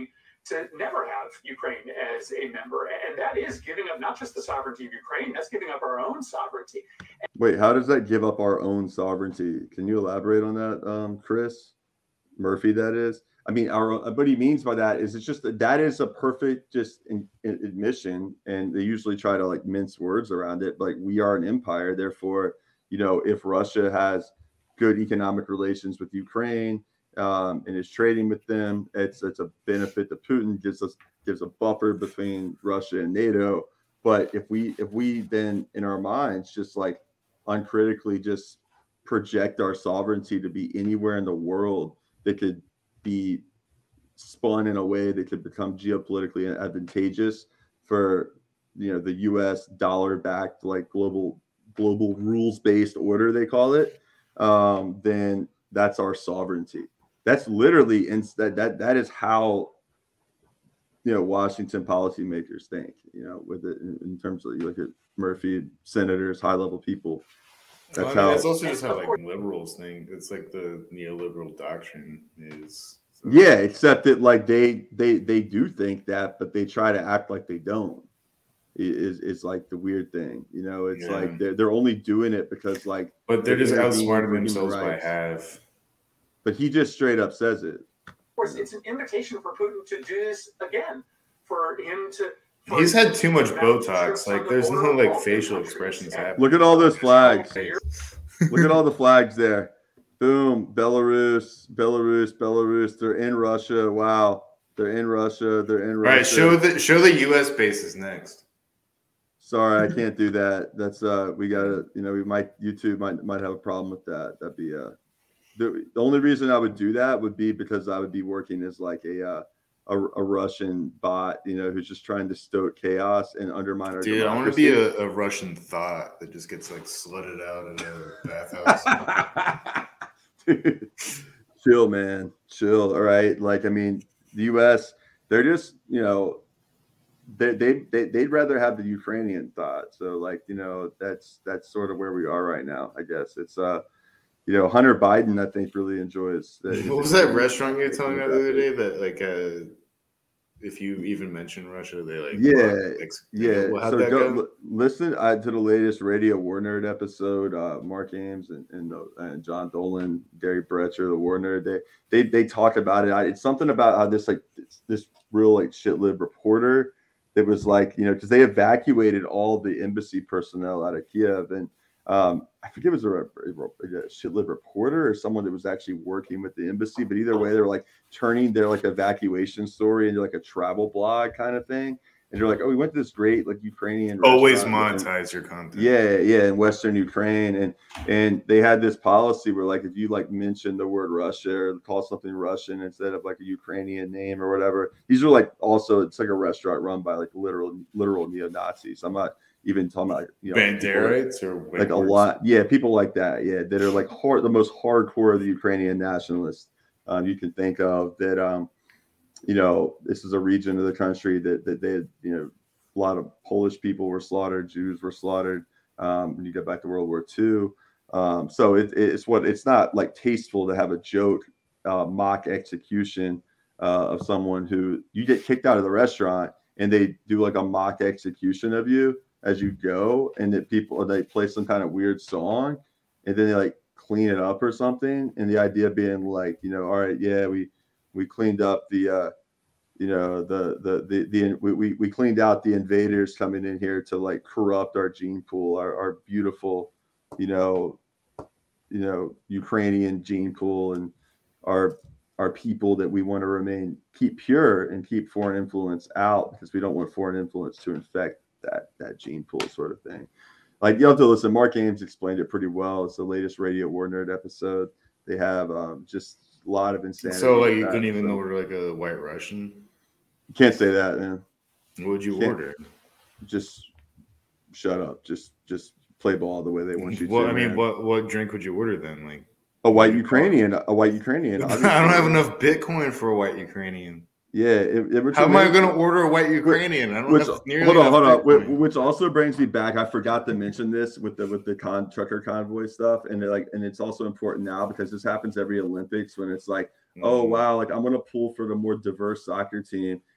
[SPEAKER 15] to never have Ukraine as a member. And that is giving up not just the sovereignty of Ukraine, that's giving up our own sovereignty.
[SPEAKER 4] Wait, how does that give up our own sovereignty? Can you elaborate on that, Chris Murphy? That is, I mean, what he means by that is it's just that is a perfect just admission, and they usually try to like mince words around it. Like, we are an empire, therefore, you know, if Russia has good economic relations with Ukraine and is trading with them, it's a benefit to Putin, gives a buffer between Russia and NATO. But if we then in our minds just like uncritically just project our sovereignty to be anywhere in the world that could be spun in a way that could become geopolitically advantageous for, you know, the U.S. dollar-backed like global rules-based order, they call it, then that's our sovereignty. That's literally that is how, you know, Washington policymakers think, you know, with it in terms of, you look at Murphy, senators, high-level people. That's how.
[SPEAKER 3] That's also just how like liberals think. It's like the neoliberal doctrine is. So.
[SPEAKER 4] Yeah, except that like they do think that, but they try to act like they don't. Is like the weird thing, you know. It's like they're only doing it because like.
[SPEAKER 3] But they're just outsmarting themselves by half.
[SPEAKER 4] But he just straight up says it.
[SPEAKER 15] Of course, it's an invitation for Putin to do this again, for him to.
[SPEAKER 3] He's had too much Botox. Like, there's no like facial expressions happening.
[SPEAKER 4] Look at all those flags. Look at all the flags there. Boom, Belarus. They're in Russia. Wow, they're in Russia.
[SPEAKER 3] All right, show the U.S. bases next.
[SPEAKER 4] Sorry, I can't do that. That's we gotta, you know, YouTube might have a problem with that. That'd be the only reason I would do that would be because I would be working as like a Russian bot, you know, who's just trying to stoke chaos and undermine our democracy.
[SPEAKER 3] I want to be a Russian thought that just gets like slutted out in a bathhouse.
[SPEAKER 4] Dude, chill, man. Chill. All right. Like, I mean, the US, they're just, you know, they'd rather have the Ukrainian thought. So like, you know, that's sort of where we are right now, I guess. It's you know, Hunter Biden, I think, really enjoys.
[SPEAKER 3] What was that restaurant you were telling me the other day that like if you even mention Russia, they like
[SPEAKER 4] Well, how'd that go? Listen to the latest Radio War Nerd episode. Mark Ames and John Dolan, Gary Bretcher, the War Nerd. They talk about it. It's something about how this real like shit-lib reporter that was like, you know, because they evacuated all the embassy personnel out of Kiev, and I forget if it was a shit-lib reporter or someone that was actually working with the embassy, but either way, they're like turning their like evacuation story into like a travel blog kind of thing. And they're like, oh, we went to this great like Ukrainian.
[SPEAKER 3] Always monetize your content.
[SPEAKER 4] Yeah, in Western Ukraine, and they had this policy where like if you like mention the word Russia or call something Russian instead of like a Ukrainian name or whatever, these are like also it's like a restaurant run by like literal neo-Nazis. I'm not even talking about, you know,
[SPEAKER 3] Banderites or
[SPEAKER 4] like a lot, people like that, that are like the most hardcore of the Ukrainian nationalists you can think of. That you know, this is a region of the country that they had, you know, a lot of Polish people were slaughtered, Jews were slaughtered when you get back to World War II. So it's not like tasteful to have a joke mock execution of someone who you get kicked out of the restaurant and they do like a mock execution of you as you go, and that they play some kind of weird song and then they like clean it up or something. And the idea being like, you know, all right, we cleaned up the you know, we cleaned out the invaders coming in here to like corrupt our gene pool, our beautiful, you know, Ukrainian gene pool, and our people that we want to keep pure and keep foreign influence out, because we don't want foreign influence to infect that gene pool sort of thing. Like, you have to listen. Mark Ames explained it pretty well. It's the latest Radio War Nerd episode. They have just a lot of insanity.
[SPEAKER 3] So like you couldn't even order like a White Russian?
[SPEAKER 4] You can't say that, man.
[SPEAKER 3] What would you order?
[SPEAKER 4] Just shut up. Just play ball the way they want you to.
[SPEAKER 3] Well, I mean, what drink would you order then? Like
[SPEAKER 4] a white Ukrainian. I don't
[SPEAKER 3] have enough Bitcoin for a white Ukrainian.
[SPEAKER 4] Yeah.
[SPEAKER 3] How am I going to order a white Ukrainian? I don't have nearly enough.
[SPEAKER 4] Hold on. Which also brings me back. I forgot to mention this with the trucker convoy stuff, and it's also important now because this happens every Olympics when it's like, oh wow, like I'm going to pull for the more diverse soccer team,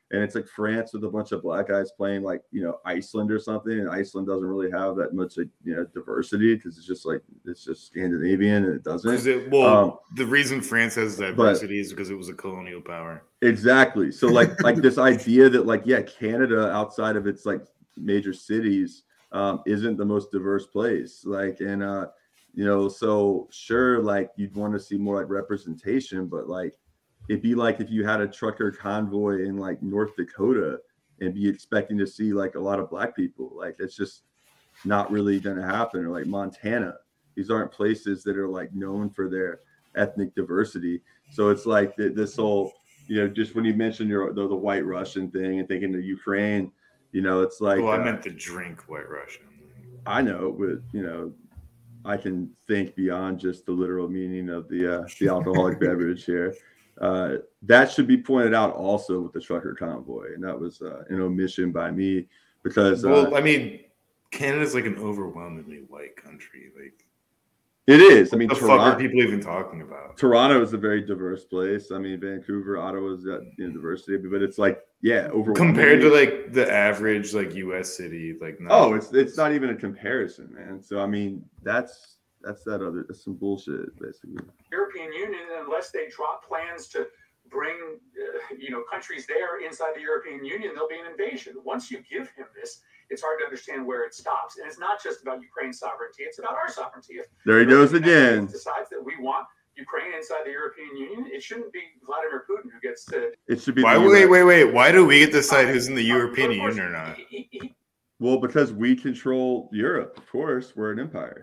[SPEAKER 4] And it's like France with a bunch of black guys playing like, you know, Iceland or something. And Iceland doesn't really have that much, like, you know, diversity because it's just Scandinavian and it doesn't.
[SPEAKER 3] The reason France has diversity is because it was a colonial power.
[SPEAKER 4] Exactly. So like this idea that like, yeah, Canada outside of its like major cities isn't the most diverse place. Like, and, you know, so sure, like you'd want to see more like representation, but like, it'd be like if you had a trucker convoy in like North Dakota and be expecting to see like a lot of black people. Like it's just not really going to happen. Or like Montana, these aren't places that are like known for their ethnic diversity. So it's like this whole, you know, just when you mentioned the White Russian thing and thinking of Ukraine, you know, it's like.
[SPEAKER 3] Well, I meant to drink White Russian.
[SPEAKER 4] I know, but you know, I can think beyond just the literal meaning of the alcoholic beverage here. That should be pointed out also with the trucker convoy, and that was an omission by me because.
[SPEAKER 3] I mean, Canada's like an overwhelmingly white country. Like
[SPEAKER 4] it is. I mean,
[SPEAKER 3] what the fuck are people even talking about?
[SPEAKER 4] Toronto is a very diverse place. I mean, Vancouver, Ottawa's got diversity, but it's like
[SPEAKER 3] compared to like the average like U.S. city, like
[SPEAKER 4] it's not even a comparison, man. So I mean, that's some bullshit basically.
[SPEAKER 15] European Union, unless they drop plans to bring countries there inside the European Union, there'll be an invasion. Once you give him this, it's hard to understand where it stops. And it's not just about Ukraine's sovereignty; it's about our sovereignty. If
[SPEAKER 4] there he goes again.
[SPEAKER 15] Decides that we want Ukraine inside the European Union, it shouldn't be Vladimir Putin who gets to.
[SPEAKER 4] It should be.
[SPEAKER 3] Wait! Why do we get to decide who's in the European Union or not?
[SPEAKER 4] Well, because we control Europe. Of course, we're an empire.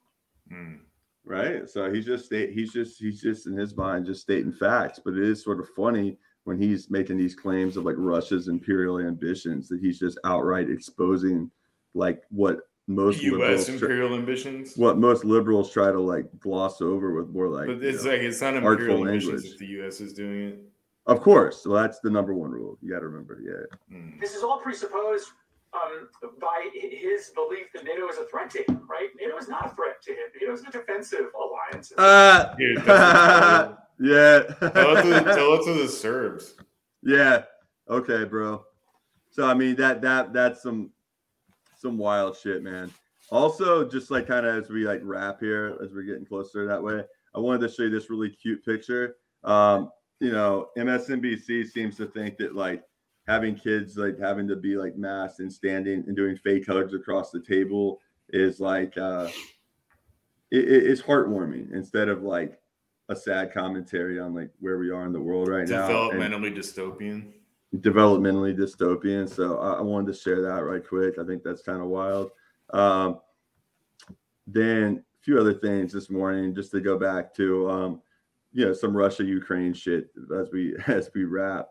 [SPEAKER 4] Right, so he's just in his mind just stating facts, but it is sort of funny when he's making these claims of like Russia's imperial ambitions that he's just outright exposing like what most
[SPEAKER 3] U.S. imperial ambitions,
[SPEAKER 4] what most liberals try to like gloss over with more like.
[SPEAKER 3] But it's not imperial ambitions if the U.S. is doing it.
[SPEAKER 4] Of course, well that's the number one rule. You got to remember,
[SPEAKER 15] This is all presupposed by his belief that NATO is a threat to him, right? NATO is not a threat to him. NATO is a defensive alliance.
[SPEAKER 4] Yeah.
[SPEAKER 3] Tell it to the Serbs.
[SPEAKER 4] Yeah. Okay, bro. So I mean that's some wild shit, man. Also, just like kind of as we like wrap here, as we're getting closer that way, I wanted to show you this really cute picture. You know, MSNBC seems to think that like having kids like having to be like masked and standing and doing fake hugs across the table is like it's heartwarming instead of like a sad commentary on like where we are in the world right now.
[SPEAKER 3] Developmentally dystopian.
[SPEAKER 4] So I wanted to share that right quick. I think that's kind of wild. Then a few other things this morning, just to go back to some Russia-Ukraine shit as we wrap.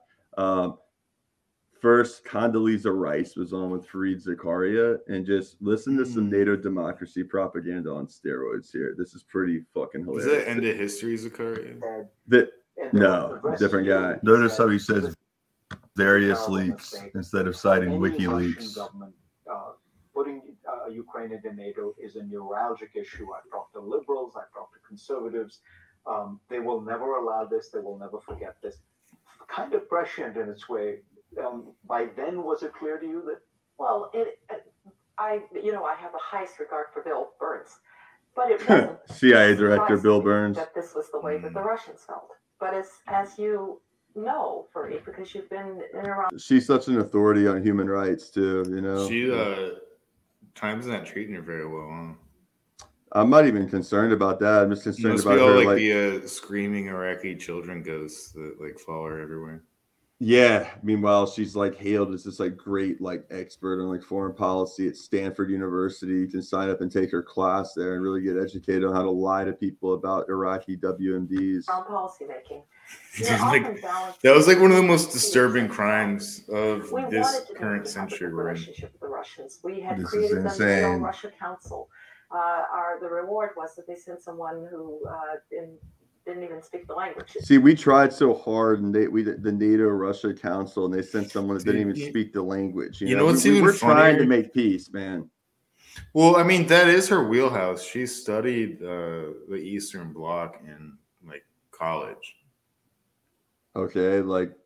[SPEAKER 4] First, Condoleezza Rice was on with Fareed Zakaria, and just listen to some NATO democracy propaganda on steroids here. This is pretty fucking hilarious.
[SPEAKER 3] Is that End of History Zakaria?
[SPEAKER 4] No, different guy.
[SPEAKER 16] Notice how he says various leaks instead of citing WikiLeaks.
[SPEAKER 17] Putting Ukraine into NATO is a neuralgic issue. I've talked to liberals, I've talked to conservatives. They will never allow this. They will never forget this. Kind of prescient in its way. By then, was it clear to you that?
[SPEAKER 18] Well, I have the highest regard for Bill Burns, but it wasn't
[SPEAKER 4] CIA Director Bill Burns.
[SPEAKER 18] That this was the way that the Russians felt. But as you know, Fareed, because you've been in around.
[SPEAKER 4] She's such an authority on human rights too. You know,
[SPEAKER 3] Time's not treating her very well. Huh?
[SPEAKER 4] I'm not even concerned about that. I'm just concerned about her
[SPEAKER 3] like the screaming Iraqi children ghosts that like follow her everywhere.
[SPEAKER 4] Yeah. Meanwhile, she's like hailed as this like great like expert on like foreign policy at Stanford University. You can sign up and take her class there and really get educated on how to lie to people about Iraqi WMDs.
[SPEAKER 18] Policy making.
[SPEAKER 3] That was like one of the most disturbing crimes of this current century.
[SPEAKER 18] Relationship with the Russians. We had created the Russia Council. The reward was that they sent someone who didn't even speak the language.
[SPEAKER 4] See, we tried so hard, and the NATO Russia Council, and they sent someone that didn't even speak the language. You know what's we're trying to make peace, man.
[SPEAKER 3] Well, I mean, that is her wheelhouse. She studied the Eastern Bloc in like college.
[SPEAKER 4] Okay, like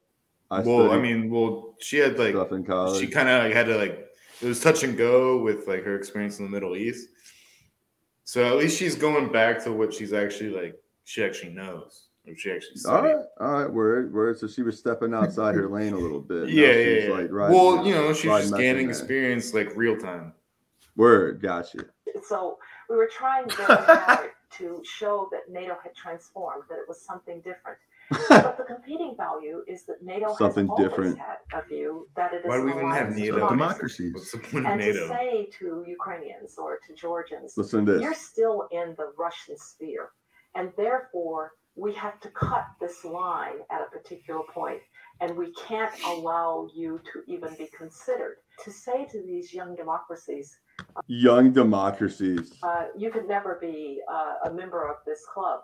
[SPEAKER 3] She had like
[SPEAKER 4] stuff in college.
[SPEAKER 3] She kind of had to like it was touch and go with like her experience in the Middle East. So at least she's going back to what she's actually like. She actually knows. Or she actually studied.
[SPEAKER 4] All right, word. So she was stepping outside her lane a little bit.
[SPEAKER 3] Yeah.
[SPEAKER 4] Like,
[SPEAKER 3] she's just gaining experience like real time.
[SPEAKER 4] Word, gotcha.
[SPEAKER 18] So we were trying very hard to show that NATO had transformed, that it was something different. But the competing value is that NATO
[SPEAKER 4] something
[SPEAKER 18] has
[SPEAKER 4] different.
[SPEAKER 18] Always had a view that it is
[SPEAKER 3] Why do we even have NATO?
[SPEAKER 16] Democracies.
[SPEAKER 3] What's the point of
[SPEAKER 18] and
[SPEAKER 3] NATO?
[SPEAKER 18] to say to Ukrainians or to Georgians,
[SPEAKER 4] listen to this.
[SPEAKER 18] You're still in the Russian sphere, and therefore we have to cut this line at a particular point, and we can't allow you to even be considered. To say to these young democracies,
[SPEAKER 4] you
[SPEAKER 18] could never be a member of this club.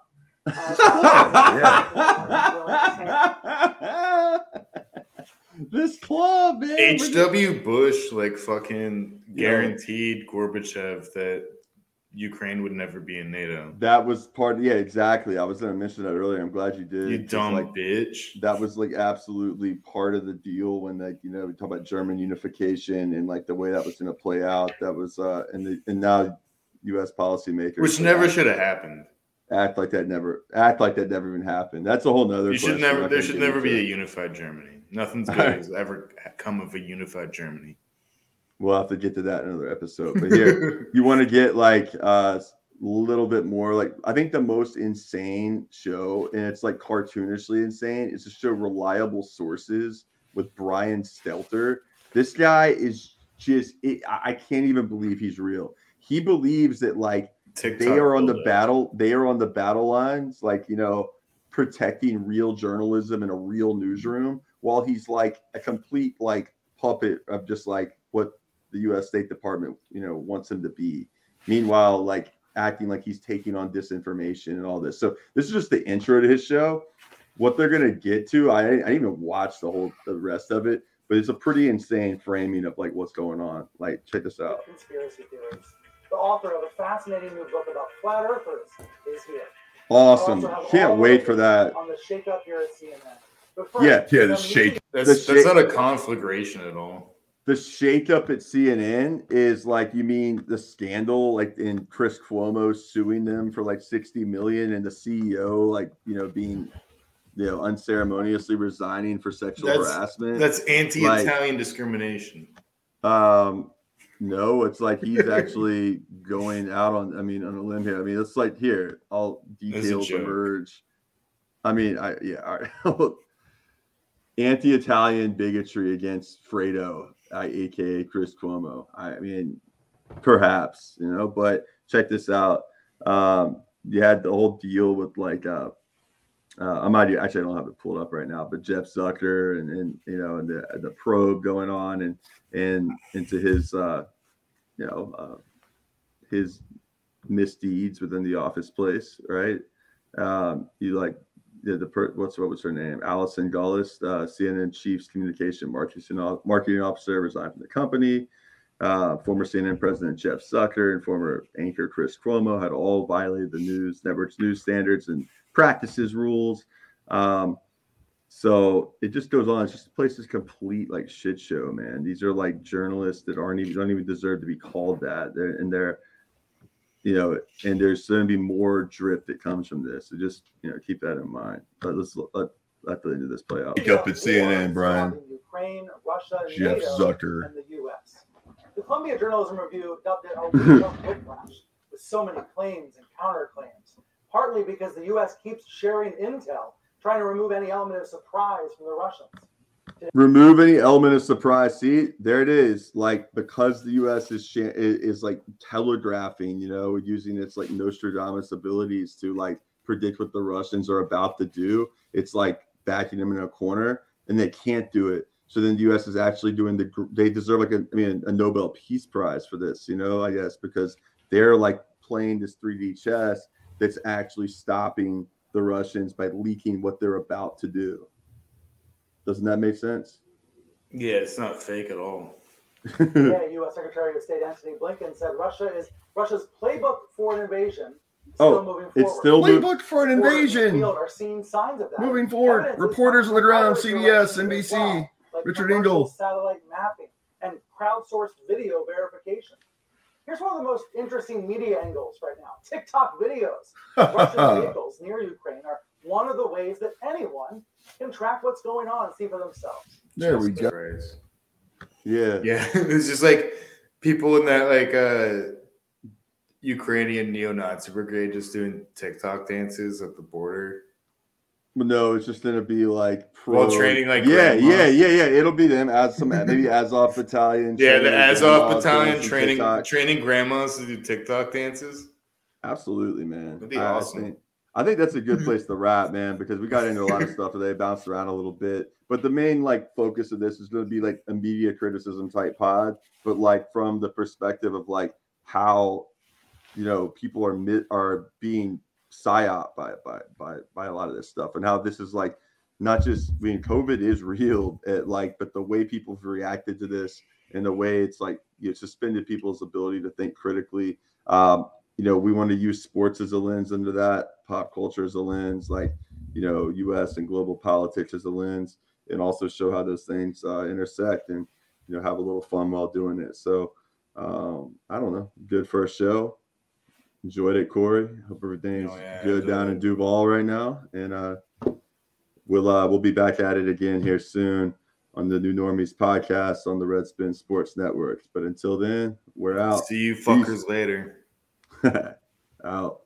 [SPEAKER 4] This club, man.
[SPEAKER 3] H.W. Bush like fucking guaranteed Gorbachev that Ukraine would never be in NATO.
[SPEAKER 4] That was exactly. I was going to mention that earlier. I'm glad you did.
[SPEAKER 3] You dumb bitch.
[SPEAKER 4] That was like absolutely part of the deal when we talk about German unification and like the way that was going to play out. That was and now U.S. policymakers,
[SPEAKER 3] which never should have happened.
[SPEAKER 4] Act like that never even happened. That's a whole nother.
[SPEAKER 3] There should never be a unified Germany. Nothing's good has ever come of a unified Germany.
[SPEAKER 4] We'll have to get to that in another episode. But here, you want to get like a little bit more like I think the most insane show, and it's like cartoonishly insane, is to show Reliable Sources with Brian Stelter. This guy is just I can't even believe he's real. He believes that like TikTok they are on the battle lines, like protecting real journalism in a real newsroom, while he's like a complete like puppet of just like what the U.S. State Department wants him to be. Meanwhile, like acting like he's taking on disinformation and all this. So this is just the intro to his show. What they're gonna get to, I didn't even watch the rest of it, but it's a pretty insane framing of like what's going on. Like check this out.
[SPEAKER 12] Conspiracy theories. The author of a fascinating new book about flat earthers is here.
[SPEAKER 4] Awesome. Can't wait for that.
[SPEAKER 12] On the shake up here at CNN.
[SPEAKER 4] The shake.
[SPEAKER 3] That's not a conflagration at all.
[SPEAKER 4] The shake up at CNN is like, you mean the scandal, like in Chris Cuomo suing them for like $60 million and the CEO, like, being, unceremoniously resigning for sexual harassment.
[SPEAKER 3] That's anti-Italian discrimination.
[SPEAKER 4] No, it's like he's actually going out on a limb here. It's like here, all details emerge. All right. Anti-Italian bigotry against Fredo, aka Chris Cuomo. Perhaps, but check this out. You had the whole deal with like I don't have it pulled up right now, but Jeff Zucker and the probe going on and into his his misdeeds within the office place, right? What was her name? Allison Gullis, CNN Chief's Communication Marketing Officer, resigned from the company. Former CNN President Jeff Zucker and former anchor Chris Cuomo had all violated the network's news standards and practices rules. So it just goes on. It's just the place is complete like shit show, man. These are like journalists that don't even deserve to be called that. And there's going to be more drip that comes from this. So just keep that in mind. But let's let the end of this play out.
[SPEAKER 16] Wake up at CNN, Brian.
[SPEAKER 12] Ukraine, Russia,
[SPEAKER 16] Jeff
[SPEAKER 12] NATO,
[SPEAKER 16] Zucker,
[SPEAKER 12] and the U.S. The Columbia Journalism Review dubbed it a week of whiplash, with so many claims and counterclaims. Partly because the U.S. keeps sharing intel, trying to remove any element of surprise from the Russians.
[SPEAKER 4] Remove any element of surprise. See, there it is. Like, because the U.S. is like telegraphing, using its like Nostradamus abilities to like predict what the Russians are about to do. It's like backing them in a corner, and they can't do it. So then the U.S. is actually doing they deserve like a Nobel Peace Prize for this, I guess, because they're like playing this 3D chess that's actually stopping the Russians by leaking what they're about to do. Doesn't that make sense?
[SPEAKER 3] Yeah, it's not fake at all.
[SPEAKER 12] Yeah, U.S. Secretary of State Antony Blinken said Russia is Russia's playbook for an invasion
[SPEAKER 4] It's still
[SPEAKER 11] playbook for an invasion.
[SPEAKER 17] Are seeing signs of that.
[SPEAKER 11] Moving forward,
[SPEAKER 17] Evidence is
[SPEAKER 11] reporters on the ground,
[SPEAKER 17] others are
[SPEAKER 11] CBS,
[SPEAKER 17] like
[SPEAKER 11] NBC,
[SPEAKER 17] well, like
[SPEAKER 11] Richard
[SPEAKER 17] commercial
[SPEAKER 11] Engel.
[SPEAKER 17] satellite mapping, and crowdsourced video verification. Here's one of the most interesting media angles right now. TikTok videos. Russian vehicles near Ukraine are one of the ways that anyone can track what's going on and see for themselves.
[SPEAKER 11] There we go.
[SPEAKER 4] Yeah.
[SPEAKER 3] Yeah. It's just like people in that like Ukrainian neo-Nazi brigade just doing TikTok dances at the border.
[SPEAKER 4] No, it's just gonna be like
[SPEAKER 3] While training like
[SPEAKER 4] yeah.
[SPEAKER 3] grandma.
[SPEAKER 4] It'll be them as some maybe Azov battalion.
[SPEAKER 3] Yeah, the
[SPEAKER 4] training
[SPEAKER 3] Azov
[SPEAKER 4] grandmas
[SPEAKER 3] battalion
[SPEAKER 4] dancing
[SPEAKER 3] training
[SPEAKER 4] TikTok.
[SPEAKER 3] training grandmas to do TikTok dances.
[SPEAKER 4] Absolutely, man.
[SPEAKER 3] That'd be awesome.
[SPEAKER 4] I think that's a good place to wrap, man, because we got into a lot of stuff today, bounced around a little bit. But the main like focus of this is going to be like a media criticism type pod, but like from the perspective of like how people are being psyop by a lot of this stuff, and how this is like not just COVID is real, but the way people have reacted to this and the way it's like suspended people's ability to think critically. We want to use sports as a lens into that, pop culture as a lens, U.S. and global politics as a lens, and also show how those things intersect and, have a little fun while doing it. So, I don't know. Good first show. Enjoyed it, Corey. Hope everything's good down in Duval right now. And we'll be back at it again here soon on the New Normies podcast on the Red Spin Sports Network. But until then, we're out.
[SPEAKER 3] See you fuckers later.
[SPEAKER 4] Out.